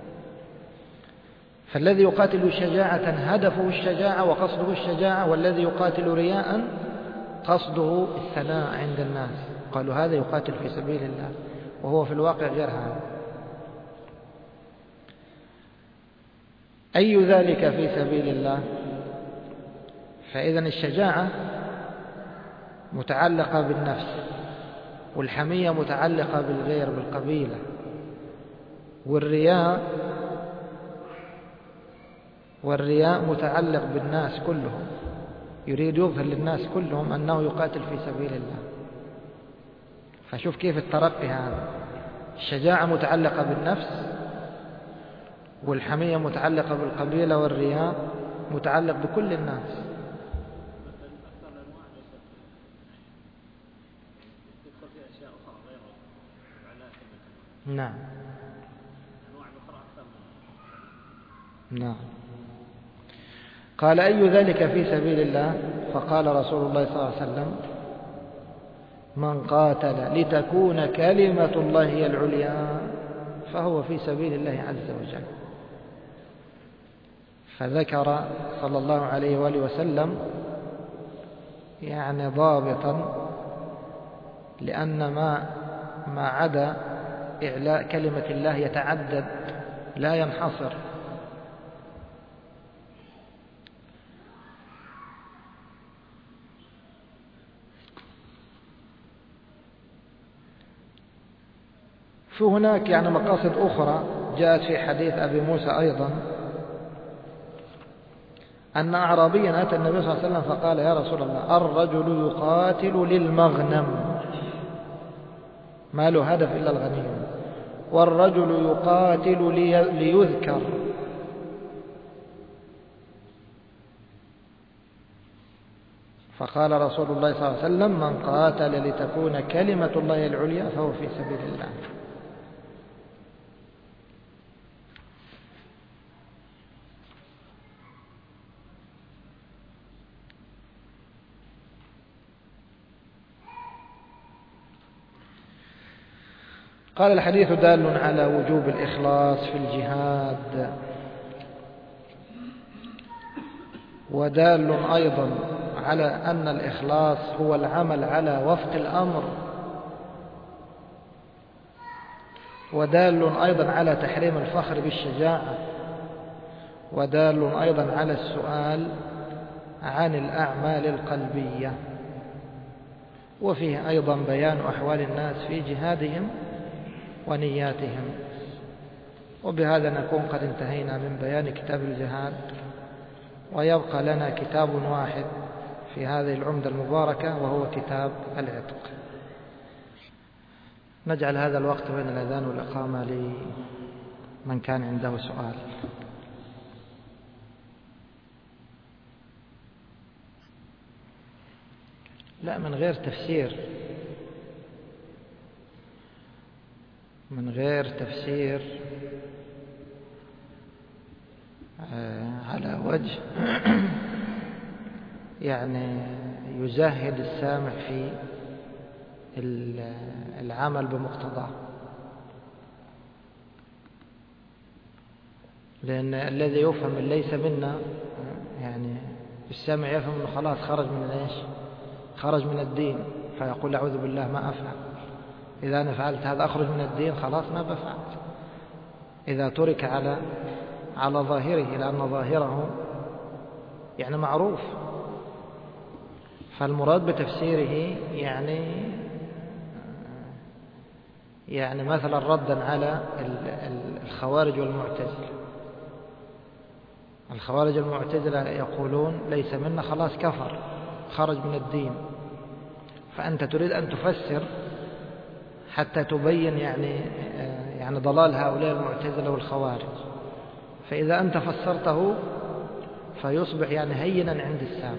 فالذي يقاتل شجاعة هدفه الشجاعة وقصده الشجاعة، والذي يقاتل رياء قصده الثناء عند الناس. قالوا هذا يقاتل في سبيل الله، وهو في الواقع غير هذا. أي ذلك في سبيل الله؟ فإذا الشجاعة متعلقة بالنفس، والحمية متعلقة بالغير بالقبيلة، والرياء والرياء متعلق بالناس كلهم، يريد يظهر للناس كلهم أنه يقاتل في سبيل الله. فشوف كيف الترقي هذا. الشجاعة متعلقة بالنفس، والحمية متعلقة بالقبيلة، والرياء متعلق بكل الناس. نعم نعم. قال: أي ذلك في سبيل الله؟ فقال رسول الله صلى الله عليه وسلم: من قاتل لتكون كلمة الله هي العليا فهو في سبيل الله عز وجل. فذكر صلى الله عليه وآله وسلم يعني ضابطا، لأن ما ما عدا إعلاء كلمة الله يتعدد لا ينحصر. فهناك يعني مقاصد أخرى جاءت في حديث أبي موسى أيضا، أن أعرابيا أتى النبي صلى الله عليه وسلم فقال: يا رسول الله، الرجل يقاتل للمغنم، ما له هدف إلا الغنيمة، والرجل يقاتل ليذكر. فقال رسول الله صلى الله عليه وسلم: من قاتل لتكون كلمة الله العليا فهو في سبيل الله. قال: الحديث دال على وجوب الإخلاص في الجهاد، ودال أيضا على أن الإخلاص هو العمل على وفق الأمر، ودال أيضا على تحريم الفخر بالشجاعة، ودال أيضا على السؤال عن الأعمال القلبية، وفيه أيضا بيان أحوال الناس في جهادهم ونياتهم. وبهذا نكون قد انتهينا من بيان كتاب الجهاد، ويبقى لنا كتاب واحد في هذه العمدة المباركة، وهو كتاب العتق. نجعل هذا الوقت بين الأذان والإقامة لمن كان عنده سؤال. لا، من غير تفسير، من غير تفسير على وجه يعني يزهد السامع في العمل بمقتضاه، لأن الذي يفهم ليس منا يعني السامع يفهم أنه خلاص خرج من ايش؟ خرج من الدين، فيقول أعوذ بالله ما أفعل، إذا أنا فعلت هذا أخرج من الدين، خلاص ما بفعل. إذا ترك على على ظاهره، لأن ظاهره يعني معروف، فالمراد بتفسيره يعني يعني مثلا ردا على الخوارج والمعتزلة. الخوارج والمعتزلة يقولون ليس منا، خلاص كفر، خرج من الدين. فأنت تريد أن تفسر حتى تبين يعني يعني ضلال هؤلاء المعتزلة والخوارج، فإذا أنت فسرته فيصبح يعني هينا عند السامع.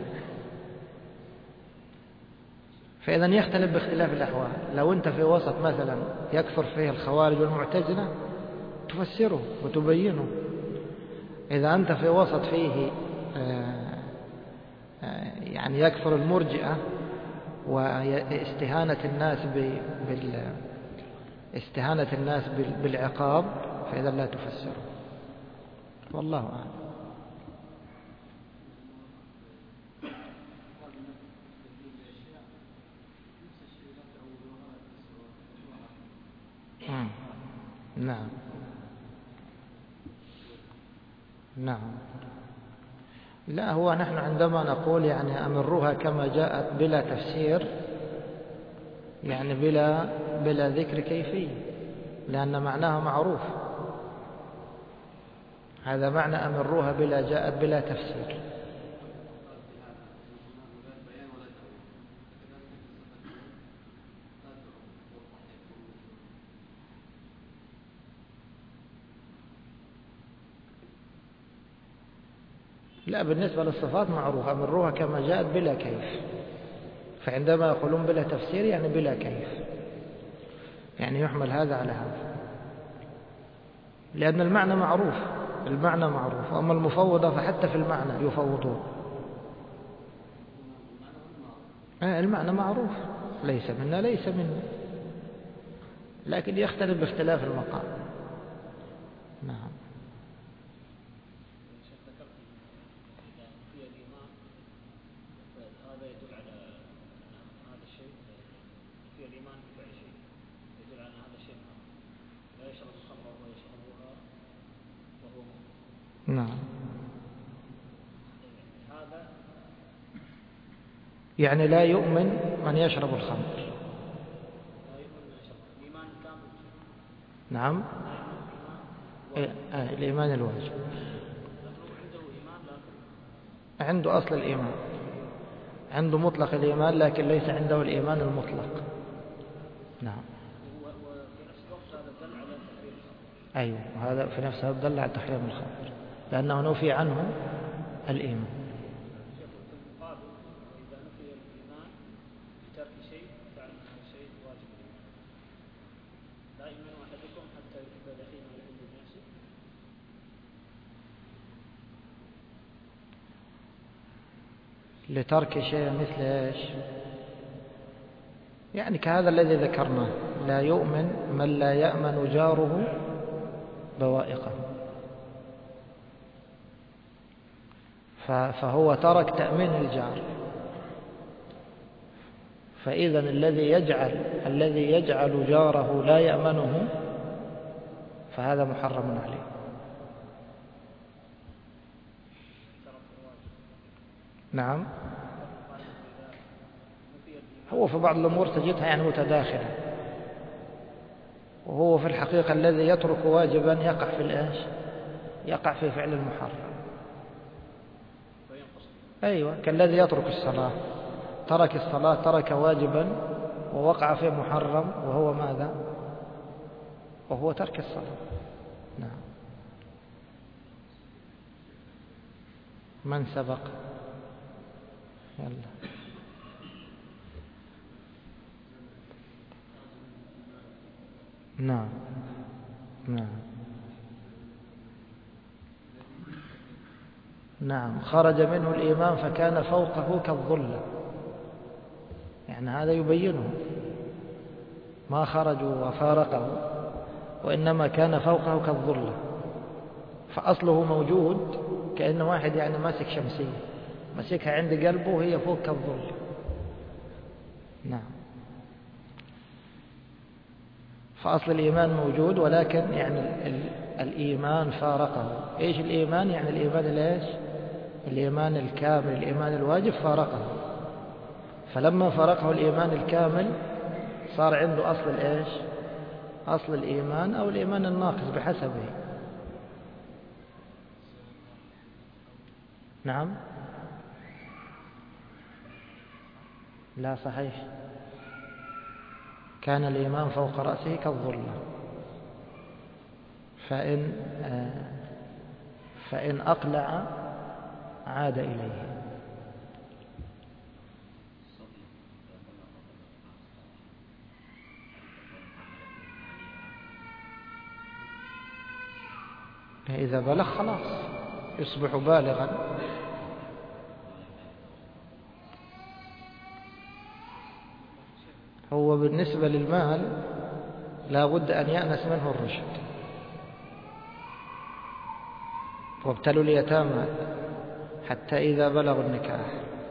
فإذا يختلف باختلاف الأحوال. لو أنت في وسط مثلا يكثر فيه الخوارج والمعتزلة تفسره وتبينه. إذا أنت في وسط فيه يعني يكثر المرجئة واستهانة الناس بال استهانة الناس بالعقاب، فإذا لا تفسره. والله أعلم. نعم نعم. لا، هو نحن عندما نقول يعني أمروها كما جاءت بلا تفسير، يعني بلا بلا ذكر كيفية، لأن معناها معروف. هذا معنى أمروها بلا جاءت بلا تفسير. لا، بالنسبة للصفات معروف أمروها كما جاءت بلا كيف. فعندما يقولون بلا تفسير يعني بلا كيف، يعني يحمل هذا على هذا، لأن المعنى معروف. المعنى معروف. وأما المفوضة فحتى في المعنى يفوضون. المعنى معروف، ليس منا ليس منا، لكن يختلف باختلاف المقام. نعم. نعم. يعني لا يؤمن من يشرب الخمر. نعم. الإيمان الواجب عنده أصل الإيمان، عنده مطلق الإيمان، لكن ليس عنده الإيمان المطلق. نعم. أيوة، وهذا في نفسه دل على تحريم الخمر، لأنه نفي عنه الإيمان. لترك شيء مثل إيش؟ يعني كهذا الذي ذكرناه، لا يؤمن من لا يأمن جاره بوائقه، فهو ترك تأمين الجار. فإذا الذي يجعل الذي يجعل جاره لا يأمنه فهذا محرم عليه. نعم. هو في بعض الأمور تجدها يعني متداخلة، وهو في الحقيقة الذي يترك واجبا يقع في الإيش؟ يقع في فعل المحرم. أيوة، كالذي يترك الصلاة، ترك الصلاة، ترك واجبا ووقع في محرم، وهو ماذا؟ وهو ترك الصلاة. نعم. من سبق؟ يلا. نعم نعم نعم. خرج منه الإيمان فكان فوقه كالظلة، يعني هذا يبينه، ما خرج وفارقه، وإنما كان فوقه كالظلة، فأصله موجود، كأن واحد يعني ماسك شمسية ماسكها عند قلبه وهي فوق كالظلة. نعم. فأصل الإيمان موجود، ولكن يعني الإيمان فارقه. إيش الإيمان؟ يعني الإيمان ليش؟ الإيمان الكامل، الإيمان الواجب فارقه. فلما فارقه الإيمان الكامل صار عنده أصل الإيش؟ أصل الإيمان أو الإيمان الناقص بحسبه. نعم. لا صحيح، كان الإيمان فوق رأسه كالظلة، فإن فإن أقلع عاد إليه. إذا بلغ خلاص يصبح بالغا. هو بالنسبة للمال لا بد أن يأنس منه الرشد. وابتلوا اليتامى حتى إذا بلغوا النكاح،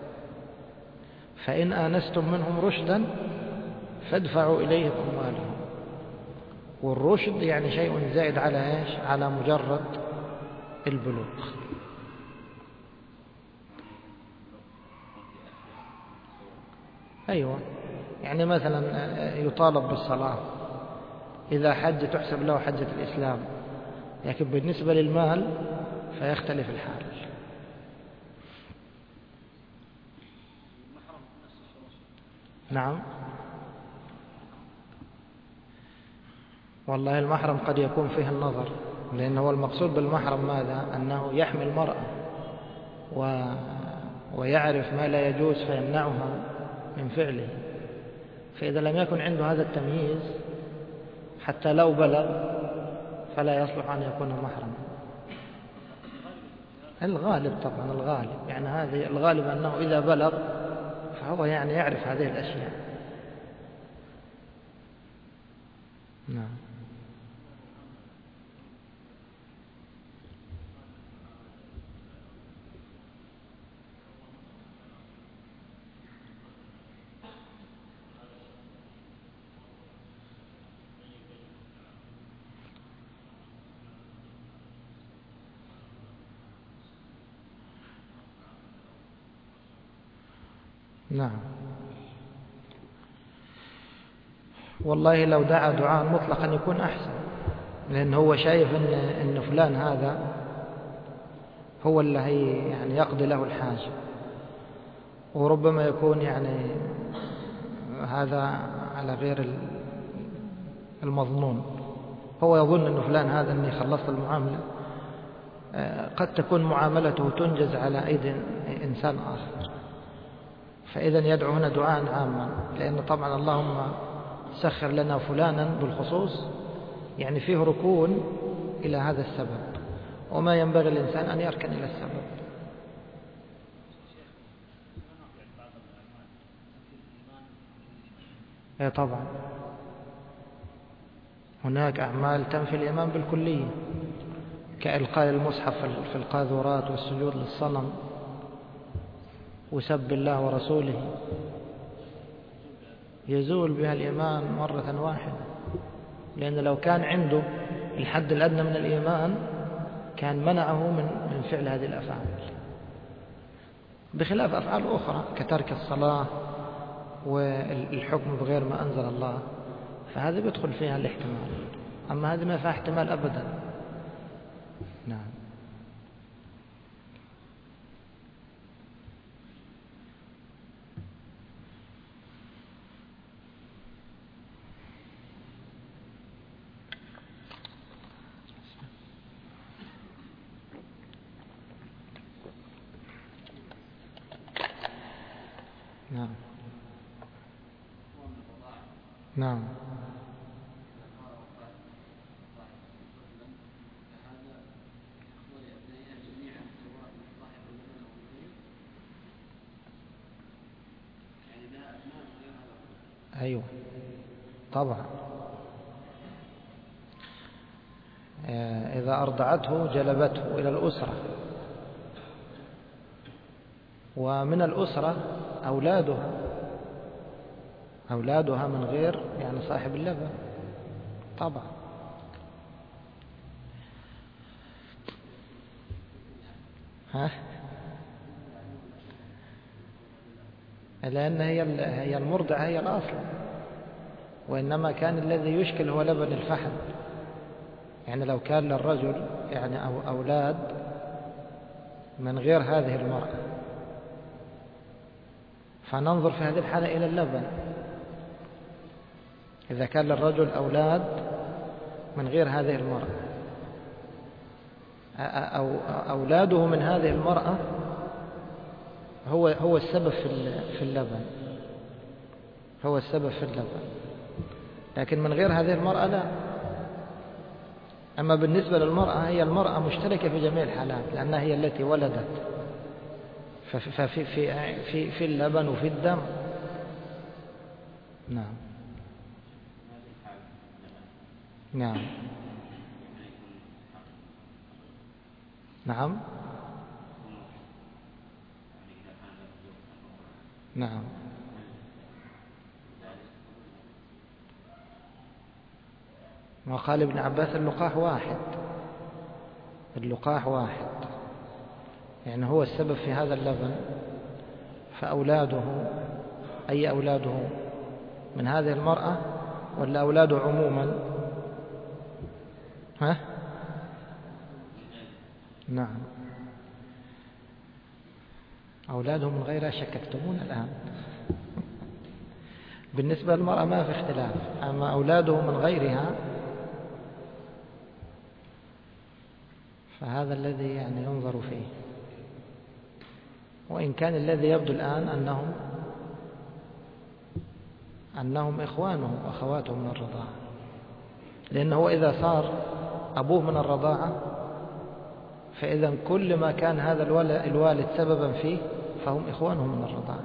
فإن آنستم منهم رشدا فادفعوا إليهم أموالهم. والرشد يعني شيء زائد على إيش؟ على مجرد البلوغ. أيوة، يعني مثلا يطالب بالصلاة، إذا حج تحسب له حجة الإسلام، لكن بالنسبة للمال فيختلف الحال. نعم. والله المحرم قد يكون فيه النظر، لأنه المقصود بالمحرم ماذا؟ أنه يحمي المرأة و... ويعرف ما لا يجوز فيمنعها من فعله. فإذا لم يكن عنده هذا التمييز حتى لو بلغ فلا يصلح أن يكون محرما. الغالب طبعا، الغالب يعني هذه الغالب أنه إذا بلغ فهو يعني يعرف هذه الأشياء. نعم. نعم. والله لو دعا دعاء مطلقا يكون أحسن، لأن هو شايف إن إن فلان هذا هو اللي هي يعني يقضي له الحاجة، وربما يكون يعني هذا على غير المظنون. هو يظن إن فلان هذا إني خلصت المعاملة، قد تكون معاملته تنجز على أيدي إنسان آخر. فإذا يدعو هنا دعاء عاما، لأن طبعا اللهم سخر لنا فلانا بالخصوص يعني فيه ركون إلى هذا السبب، وما ينبغي الإنسان أن يركن إلى السبب. إيه طبعا، هناك أعمال تنفي الإيمان بالكلية، كإلقاء المصحف في القاذورات والسجود للصنم وسب الله ورسوله، يزول بها الإيمان مرة واحدة. لأن لو كان عنده الحد الأدنى من الإيمان كان منعه من من فعل هذه الأفعال، بخلاف أفعال أخرى كترك الصلاة والحكم بغير ما أنزل الله، فهذا بيدخل فيها الاحتمال. أما هذه ما فيها احتمال أبدا. نعم. نعم. نعم. أيوة طبعا، إذا أرضعته جلبته إلى الأسرة، ومن الأسرة أولادها أولادها من غير يعني صاحب اللبن طبعا. ها؟ لأن هي هي المرضعة هي الأصل. وإنما كان الذي يشكل هو لبن الفحل. يعني لو كان للرجل يعني أو أولاد من غير هذه المرأة، فننظر في هذه الحالة إلى اللبن. إذا كان للرجل أولاد من غير هذه المرأة أو أولاده من هذه المرأة هو هو السبب في اللبن، هو السبب في اللبن، لكن من غير هذه المرأة لا. أما بالنسبة للمرأة، هي المرأة مشتركة في جميع الحالات، لأنها هي التي ولدت، ففي في في في اللبن وفي الدم. نعم نعم نعم نعم. ما قال ابن عباس اللقاح واحد، اللقاح واحد، يعني هو السبب في هذا اللبن، فأولاده أي أولاده من هذه المرأة ولا أولاده عموما؟ ها؟ نعم، أولاده من غيرها شككتمون الآن. بالنسبة للمرأة ما في اختلاف، أما أولاده من غيرها فهذا الذي يعني ينظر فيه. وإن كان الذي يبدو الآن أنهم أنهم إخوانهم وأخواتهم من الرضاعة، لأنه إذا صار أبوه من الرضاعة فإذا كل ما كان هذا الوالد سببا فيه فهم إخوانهم من الرضاعة.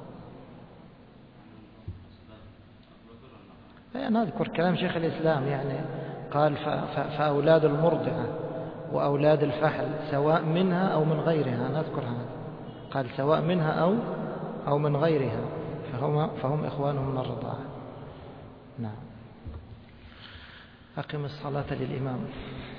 نذكر كلام شيخ الإسلام، يعني قال فأولاد المرضعة وأولاد الفحل سواء منها أو من غيرها، نذكر هذا، قال سواء منها أو أو من غيرها فهم, فهم إخوانهم من الرضاعة. نعم. أقم الصلاة للإمام.